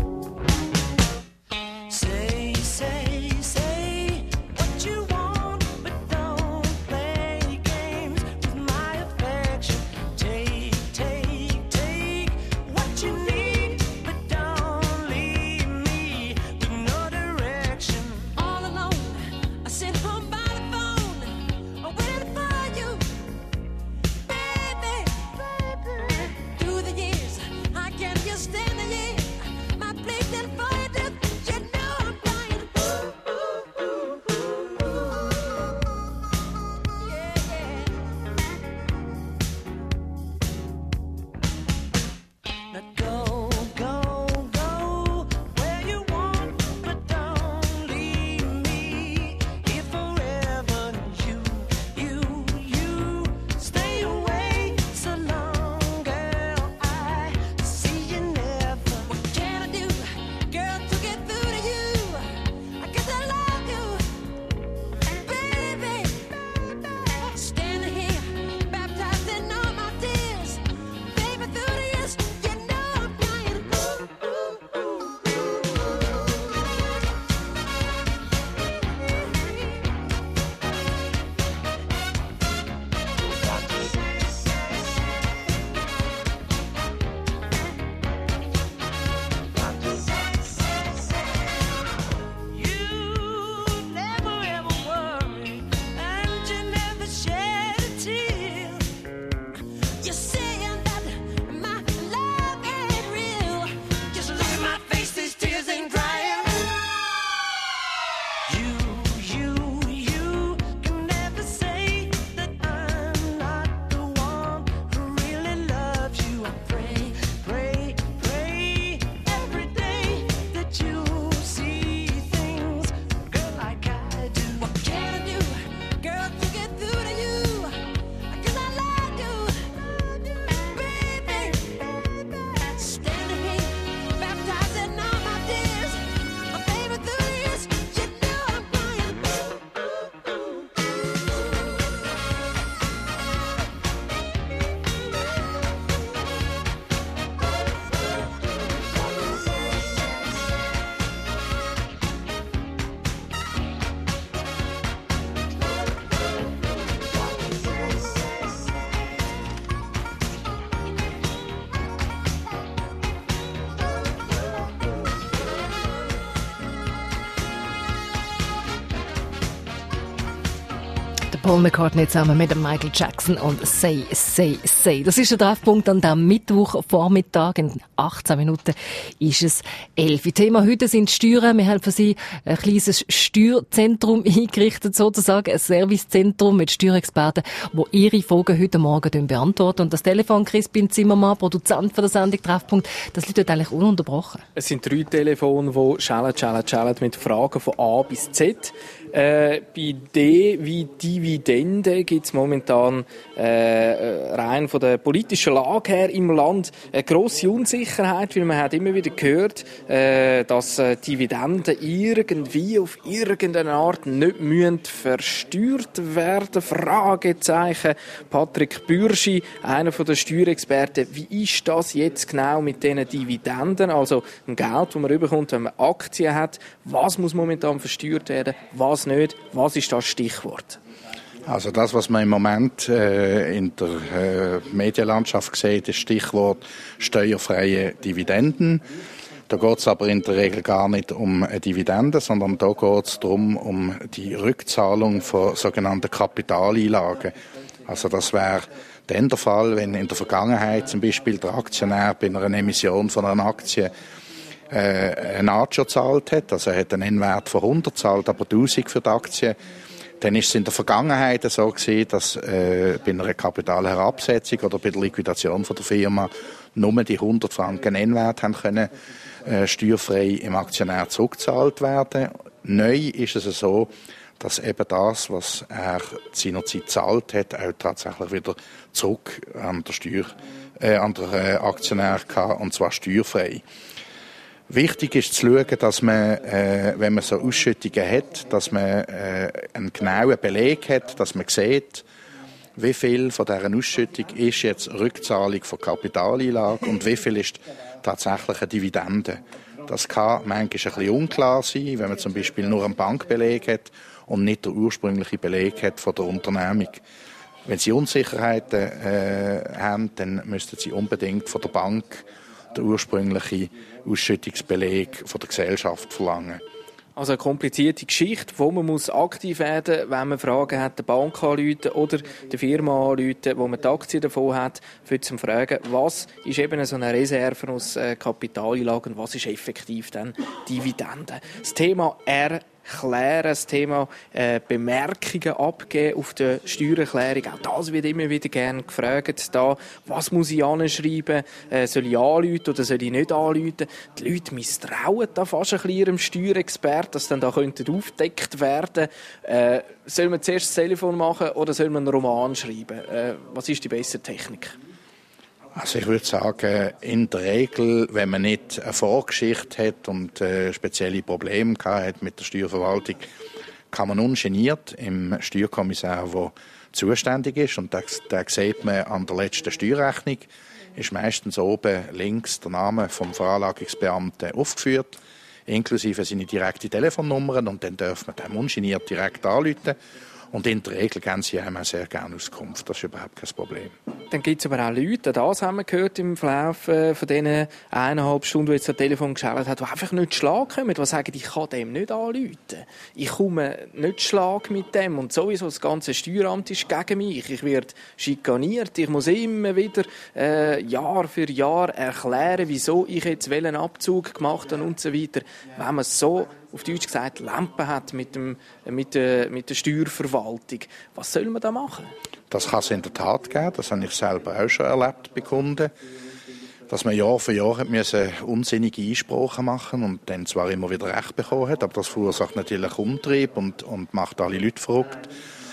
Paul McCartney zusammen mit Michael Jackson und Say, Say, Say. Das ist der Treffpunkt an diesem Mittwochvormittag. In achtzehn Minuten ist es elf. Thema heute sind Steuern. Wir haben für Sie ein kleines Steuerzentrum eingerichtet, sozusagen ein Servicezentrum mit Steuerexperten, die Ihre Fragen heute Morgen beantworten. Und das Telefon, Crispin Zimmermann, Produzent für den Sendung Treffpunkt, das läutet eigentlich ununterbrochen. Es sind drei Telefone, die schellen, schellen, schellen mit Fragen von A bis Z. Äh, bei D wie Dividende gibt es momentan äh, rein von der politischen Lage her im Land eine grosse Unsicherheit, weil man hat immer wieder gehört, äh, dass äh, Dividenden irgendwie auf irgendeine Art nicht müssen versteuert werden. Fragezeichen. Patrick Bürschi, einer der Steuerexperten, wie ist das jetzt genau mit diesen Dividenden? Also dem Geld, das man bekommt, wenn man Aktien hat. Was muss momentan versteuert werden? Was nicht? Was ist das Stichwort? Also das, was man im Moment äh, in der äh, Medienlandschaft sieht, ist Stichwort steuerfreie Dividenden. Da geht es aber in der Regel gar nicht um eine Dividende, sondern da geht es darum, um die Rückzahlung von sogenannten Kapitaleinlagen. Also das wäre dann der Fall, wenn in der Vergangenheit zum Beispiel der Aktionär bei einer Emission von einer Aktie äh, einen Agio gezahlt hat, also er hat einen N-Wert von hundert gezahlt, aber tausend für die Aktie, dann ist es in der Vergangenheit so gewesen, dass äh, bei einer Kapitalherabsetzung oder bei der Liquidation von der Firma nur die hundert Franken N-Wert haben können, äh, steuerfrei im Aktionär zurückgezahlt werden. Neu ist es so, dass eben das, was er seinerzeit gezahlt hat, auch tatsächlich wieder zurück an der Steuer, äh, an der äh, Aktionär kann, und zwar steuerfrei. Wichtig ist zu schauen, dass man, äh, wenn man so Ausschüttungen hat, dass man äh, einen genauen Beleg hat, dass man sieht, wie viel von dieser Ausschüttung ist jetzt Rückzahlung von Kapitaleinlage und wie viel ist tatsächlich eine Dividende. Das kann manchmal ein bisschen unklar sein, wenn man zum Beispiel nur einen Bankbeleg hat und nicht den ursprünglichen Beleg hat von der Unternehmung. Wenn Sie Unsicherheiten äh, haben, dann müssten Sie unbedingt von der Bank den ursprünglichen Ausschüttungsbeleg von der Gesellschaft verlangen. Also eine komplizierte Geschichte, wo man muss aktiv werden muss, wenn man Fragen hat, der Bank anrufen oder der Firma anrufen, wo man die Aktien davon hat, für zu fragen, was ist eben so eine Reserve aus äh, Kapitaleinlagen und was ist effektiv dann Dividende. Das Thema R klären, das Thema äh, Bemerkungen abgeben auf der Steuererklärung. Auch das wird immer wieder gerne gefragt. Da, was muss ich anschreiben? Äh, soll ich anrufen oder soll ich nicht anrufen? Die Leute misstrauen da fast ein bisschen ihrem Steuerexperten, dass dann da könnte aufgedeckt werden. Äh, soll man zuerst das Telefon machen oder soll man einen Roman schreiben? Äh, was ist die bessere Technik? Also ich würde sagen, in der Regel, wenn man nicht eine Vorgeschichte hat und äh, spezielle Probleme gehabt hat mit der Steuerverwaltung, kann man ungeniert im Steuerkommissar, der zuständig ist, und da, da sieht man an der letzten Steuerrechnung, ist meistens oben links der Name vom Veranlagungsbeamten aufgeführt, inklusive seine direkte Telefonnummern, und dann darf man dem ungeniert direkt anrufen. Und in der Regel geben sie einem auch sehr gerne Auskunft. Das ist überhaupt kein Problem. Dann gibt es aber auch Leute, das haben wir gehört im Verlauf von diesen eineinhalb Stunden, die jetzt das Telefon geschaltet hat, die einfach nicht Schlag kommen, die sagen, ich kann dem nicht anrufen. Ich komme nicht Schlag mit dem. Und sowieso das ganze Steueramt ist gegen mich. Ich werde schikaniert. Ich muss immer wieder äh, Jahr für Jahr erklären, wieso ich jetzt welchen Abzug gemacht habe und so weiter. Wenn man so auf Deutsch gesagt, Lampen hat mit, dem, mit, der, mit der Steuerverwaltung. Was soll man da machen? Das kann es in der Tat geben. Das habe ich selber auch schon erlebt bei Kunden. Dass man Jahr für Jahr müssen unsinnige Einsprachen machen und dann zwar immer wieder Recht bekommen hat, aber das verursacht natürlich Umtrieb und, und macht alle Leute verrückt.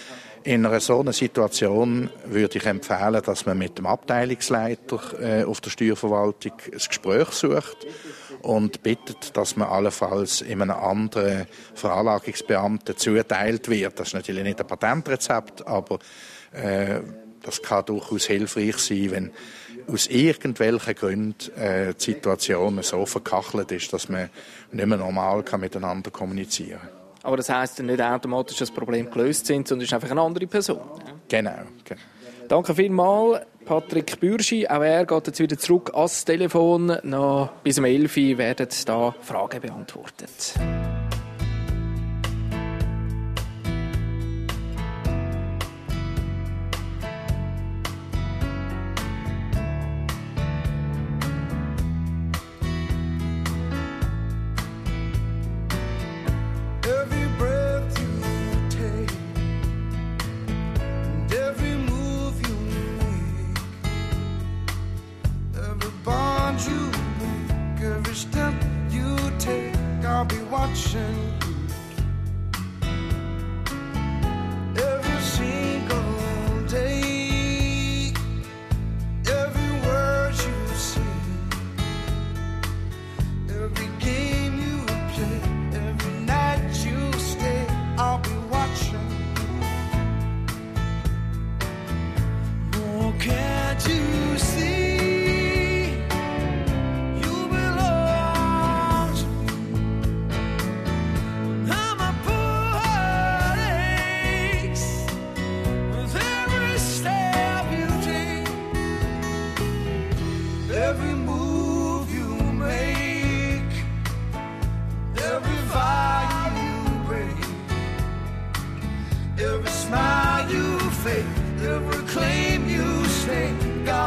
In einer so einer Situation würde ich empfehlen, dass man mit dem Abteilungsleiter äh, auf der Steuerverwaltung ein Gespräch sucht und bittet, dass man allenfalls in einem anderen Veranlagungsbeamten zugeteilt wird. Das ist natürlich nicht ein Patentrezept, aber äh, das kann durchaus hilfreich sein, wenn aus irgendwelchen Gründen äh, die Situation so verkachelt ist, dass man nicht mehr normal kann miteinander kommunizieren kann. Aber das heisst nicht automatisch, dass das Problem gelöst sind, sondern es ist einfach eine andere Person. Genau, genau. Danke vielmals, Patrick Bürschi. Auch er geht jetzt wieder zurück ans Telefon. Noch bis um elf Uhr werden da Fragen beantwortet.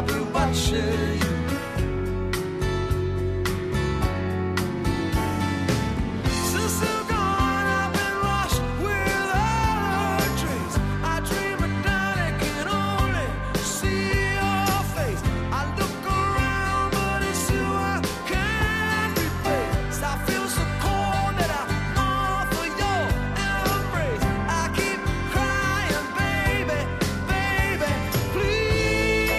I'll be watching you. Since you're gone, I've been lost without a trace. I dream at night, I can only see your face. I look around, but it's you I can't replace. I feel so cold that I long for your embrace. I keep crying, baby, baby, please.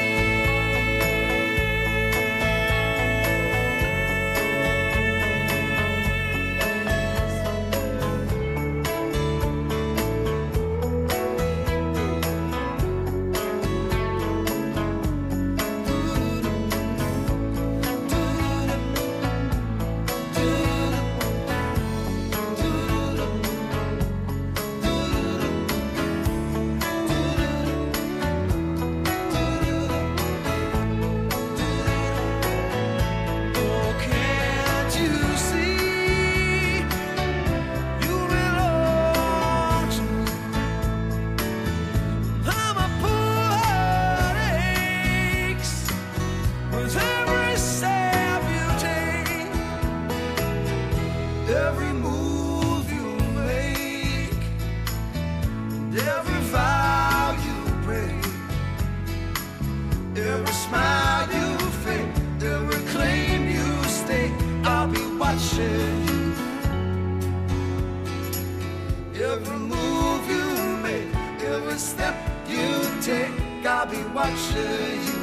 Oh, can't you see you belong to me? I'm a poor heart aches with every step you take, every move you make, every vow you break, every smile you fake, every claim you stake. I'll be watching you. Every move you make, every step you take, I'll be watching you.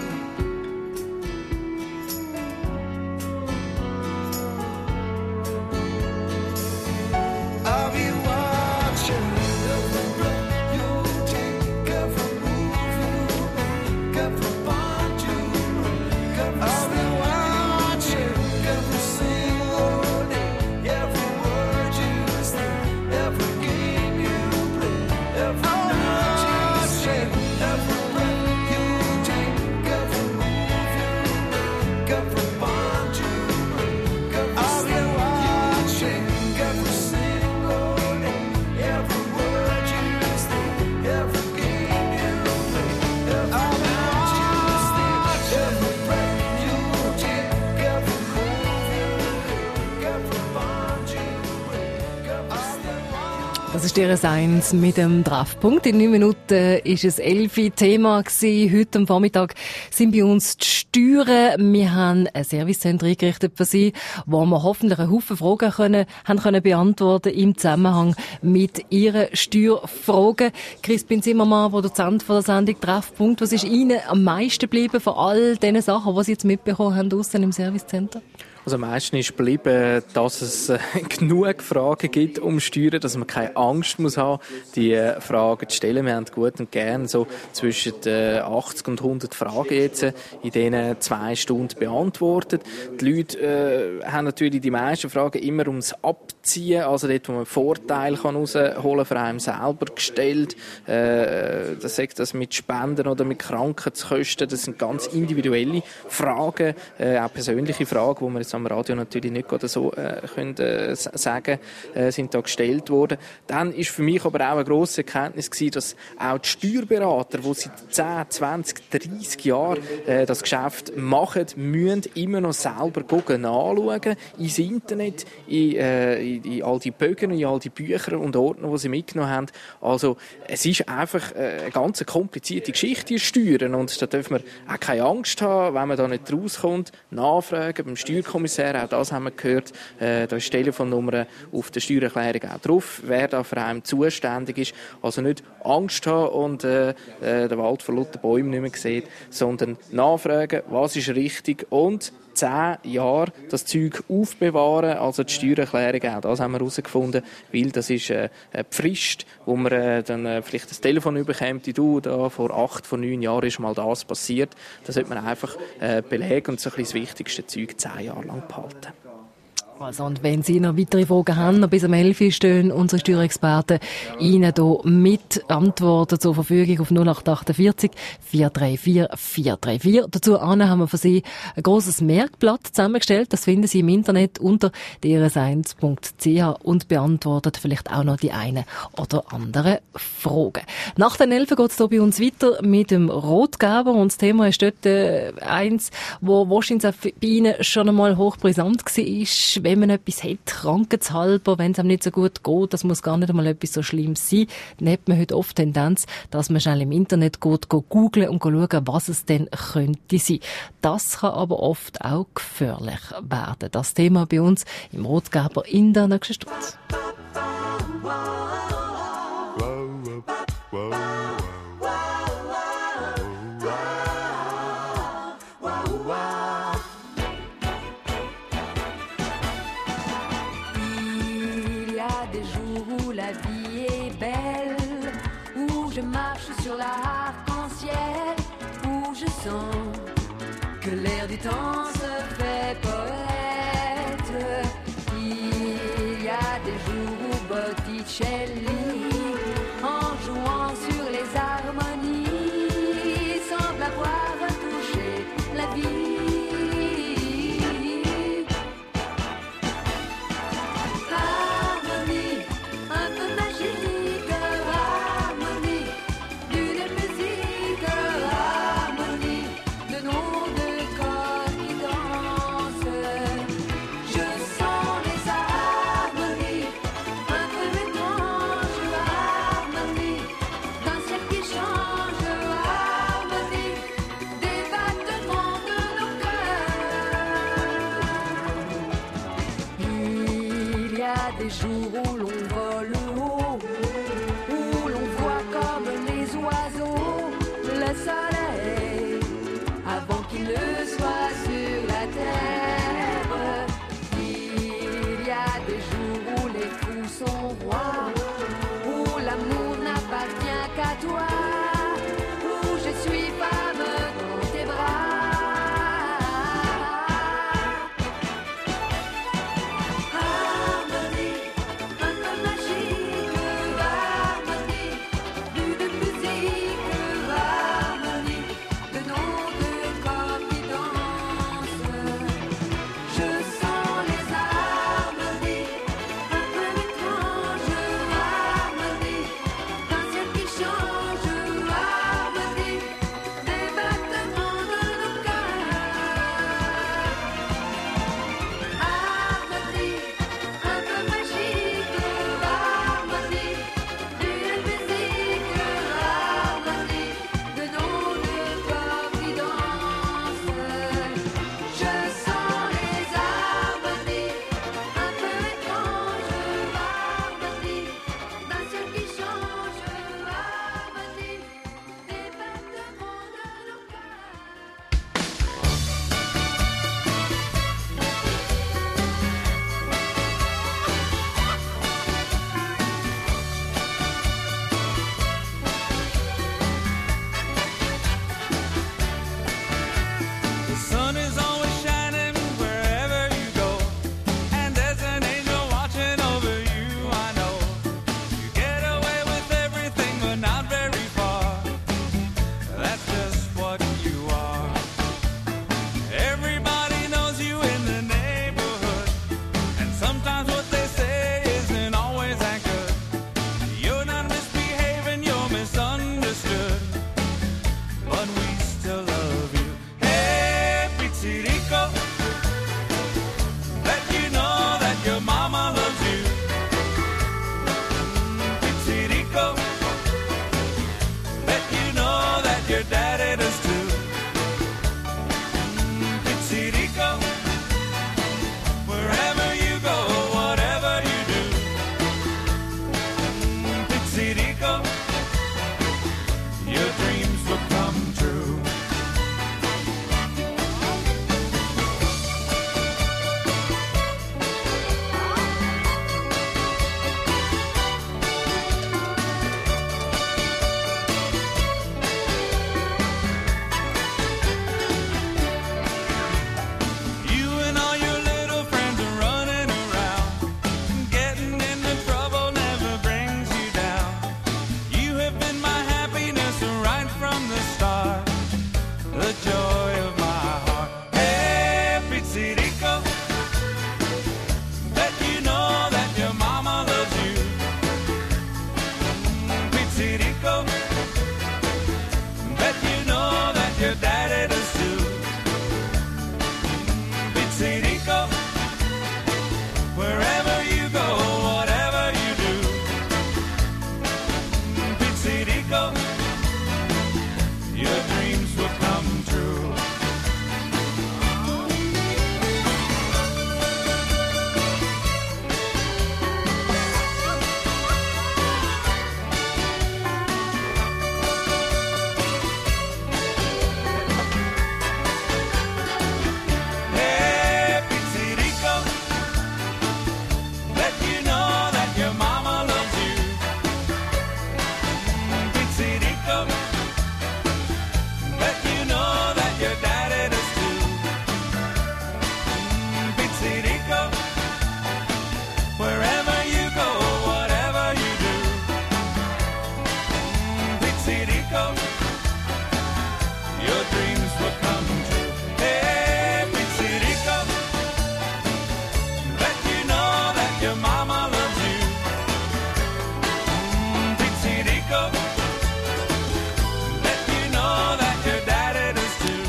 I'll be watching every breath you take, every move you make, every bond you break. I'll be watching every single day, every word you say, every game you play, every night you stay, every breath you take, every move you make, every bond you break. I'll be watching every single day, every word you say, every game you play, every night you stay, every breath you take, every move you make, every bond you break. I'll be watching. Das ist Ihres Eins mit dem Treffpunkt. In neun Minuten ist es elfi Thema gewesen. Heute am Vormittag sind bei uns die Steuern. Wir haben ein Servicecenter eingerichtet für Sie, wo wir hoffentlich einen Haufen Fragen können, haben können beantworten im Zusammenhang mit Ihren Steuerfragen. Crispin Zimmermann, Produzent von der Sendung Treffpunkt. Was ist Ihnen am meisten geblieben von all diesen Sachen, die Sie jetzt mitbekommen haben draussen im Servicecenter? Also am meisten ist geblieben, dass es äh, genug Fragen gibt um Steuern, dass man keine Angst muss haben, die äh, Fragen zu stellen. Wir haben gut und gern so zwischen äh, achtzig und hundert Fragen jetzt äh, in diesen zwei Stunden beantwortet. Die Leute äh, haben natürlich die meisten Fragen immer ums Abziehen, also dort, wo man Vorteile kann rausholen für einen selber gestellt. Äh, das sagt das mit Spenden oder mit Krankenkosten. Das sind ganz individuelle Fragen, äh, auch persönliche Fragen, die man jetzt am Radio natürlich nicht gerade so äh, können, äh, sagen, äh, sind da gestellt worden. Dann ist für mich aber auch eine grosse Erkenntnis gewesen, dass auch die Steuerberater, die seit zehn, zwanzig, dreissig Jahren äh, das Geschäft machen, müssen immer noch selber gucken, nachschauen, ins Internet, in, äh, in, in all die Bögen, in all die Bücher und Ordner, die sie mitgenommen haben. Also es ist einfach äh, eine ganz komplizierte Geschichte, die Steuern, und da dürfen wir auch keine Angst haben, wenn man da nicht rauskommt, nachfragen beim Steuerkommissar. Auch das haben wir gehört. Äh, da ist die Telefonnummer auf der Steuererklärung auch drauf, wer da für einen zuständig ist. Also nicht Angst haben und äh, äh, den Wald vor lauter Bäumen nicht mehr sieht, sondern nachfragen, was ist richtig, und zehn Jahre das Zeug aufbewahren, also die Steuererklärung, auch das haben wir herausgefunden, weil das ist äh, eine Frist, wo man äh, dann äh, vielleicht das Telefon bekommt, du, da vor acht, vor neun Jahren ist mal das passiert. Da sollte man einfach äh, belegen und so ein bisschen das wichtigste Zeug zehn Jahre lang behalten. Also, und wenn Sie noch weitere Fragen haben, noch bis am elf Uhr stehen unsere Steuerexperten Ihnen hier mit Antworten zur Verfügung auf null acht vier acht vier drei vier vier drei vier. Dazu haben wir für Sie ein grosses Merkblatt zusammengestellt. Das finden Sie im Internet unter d r s eins punkt c h und beantwortet vielleicht auch noch die eine oder andere Frage. Nach den elf geht es hier bei uns weiter mit dem Rotgeber und das Thema ist dort äh, eins, wo wahrscheinlich auch bei Ihnen schon einmal hochbrisant war, wenn man etwas hat, krankheitshalber, wenn es einem nicht so gut geht, das muss gar nicht einmal etwas so Schlimmes sein, dann hat man heute oft Tendenz, dass man schnell im Internet geht, geht googlen und schauen, was es denn könnte sein. Das kann aber oft auch gefährlich werden. Das Thema bei uns im Rotgeber in der nächsten Stunde. Je marche sur l'arc-en-ciel où je sens que l'air du temps se fait poète. Il y a des jours où Botticelli, en jouant sur les harmonies, semble avoir touché la vie. Harmonie, un peu magique. Des jours où l'on vole haut, où l'on voit comme les oiseaux le soleil avant qu'il ne soit sur la terre. Il y a des jours où les fous sont rois, où l'amour n'appartient qu'à toi, où je suis femme dans tes bras.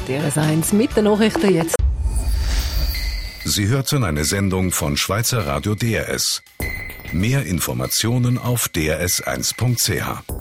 D R S eins mit den Nachrichten jetzt. Sie hörten eine Sendung von Schweizer Radio D R S. Mehr Informationen auf d r s eins punkt c h.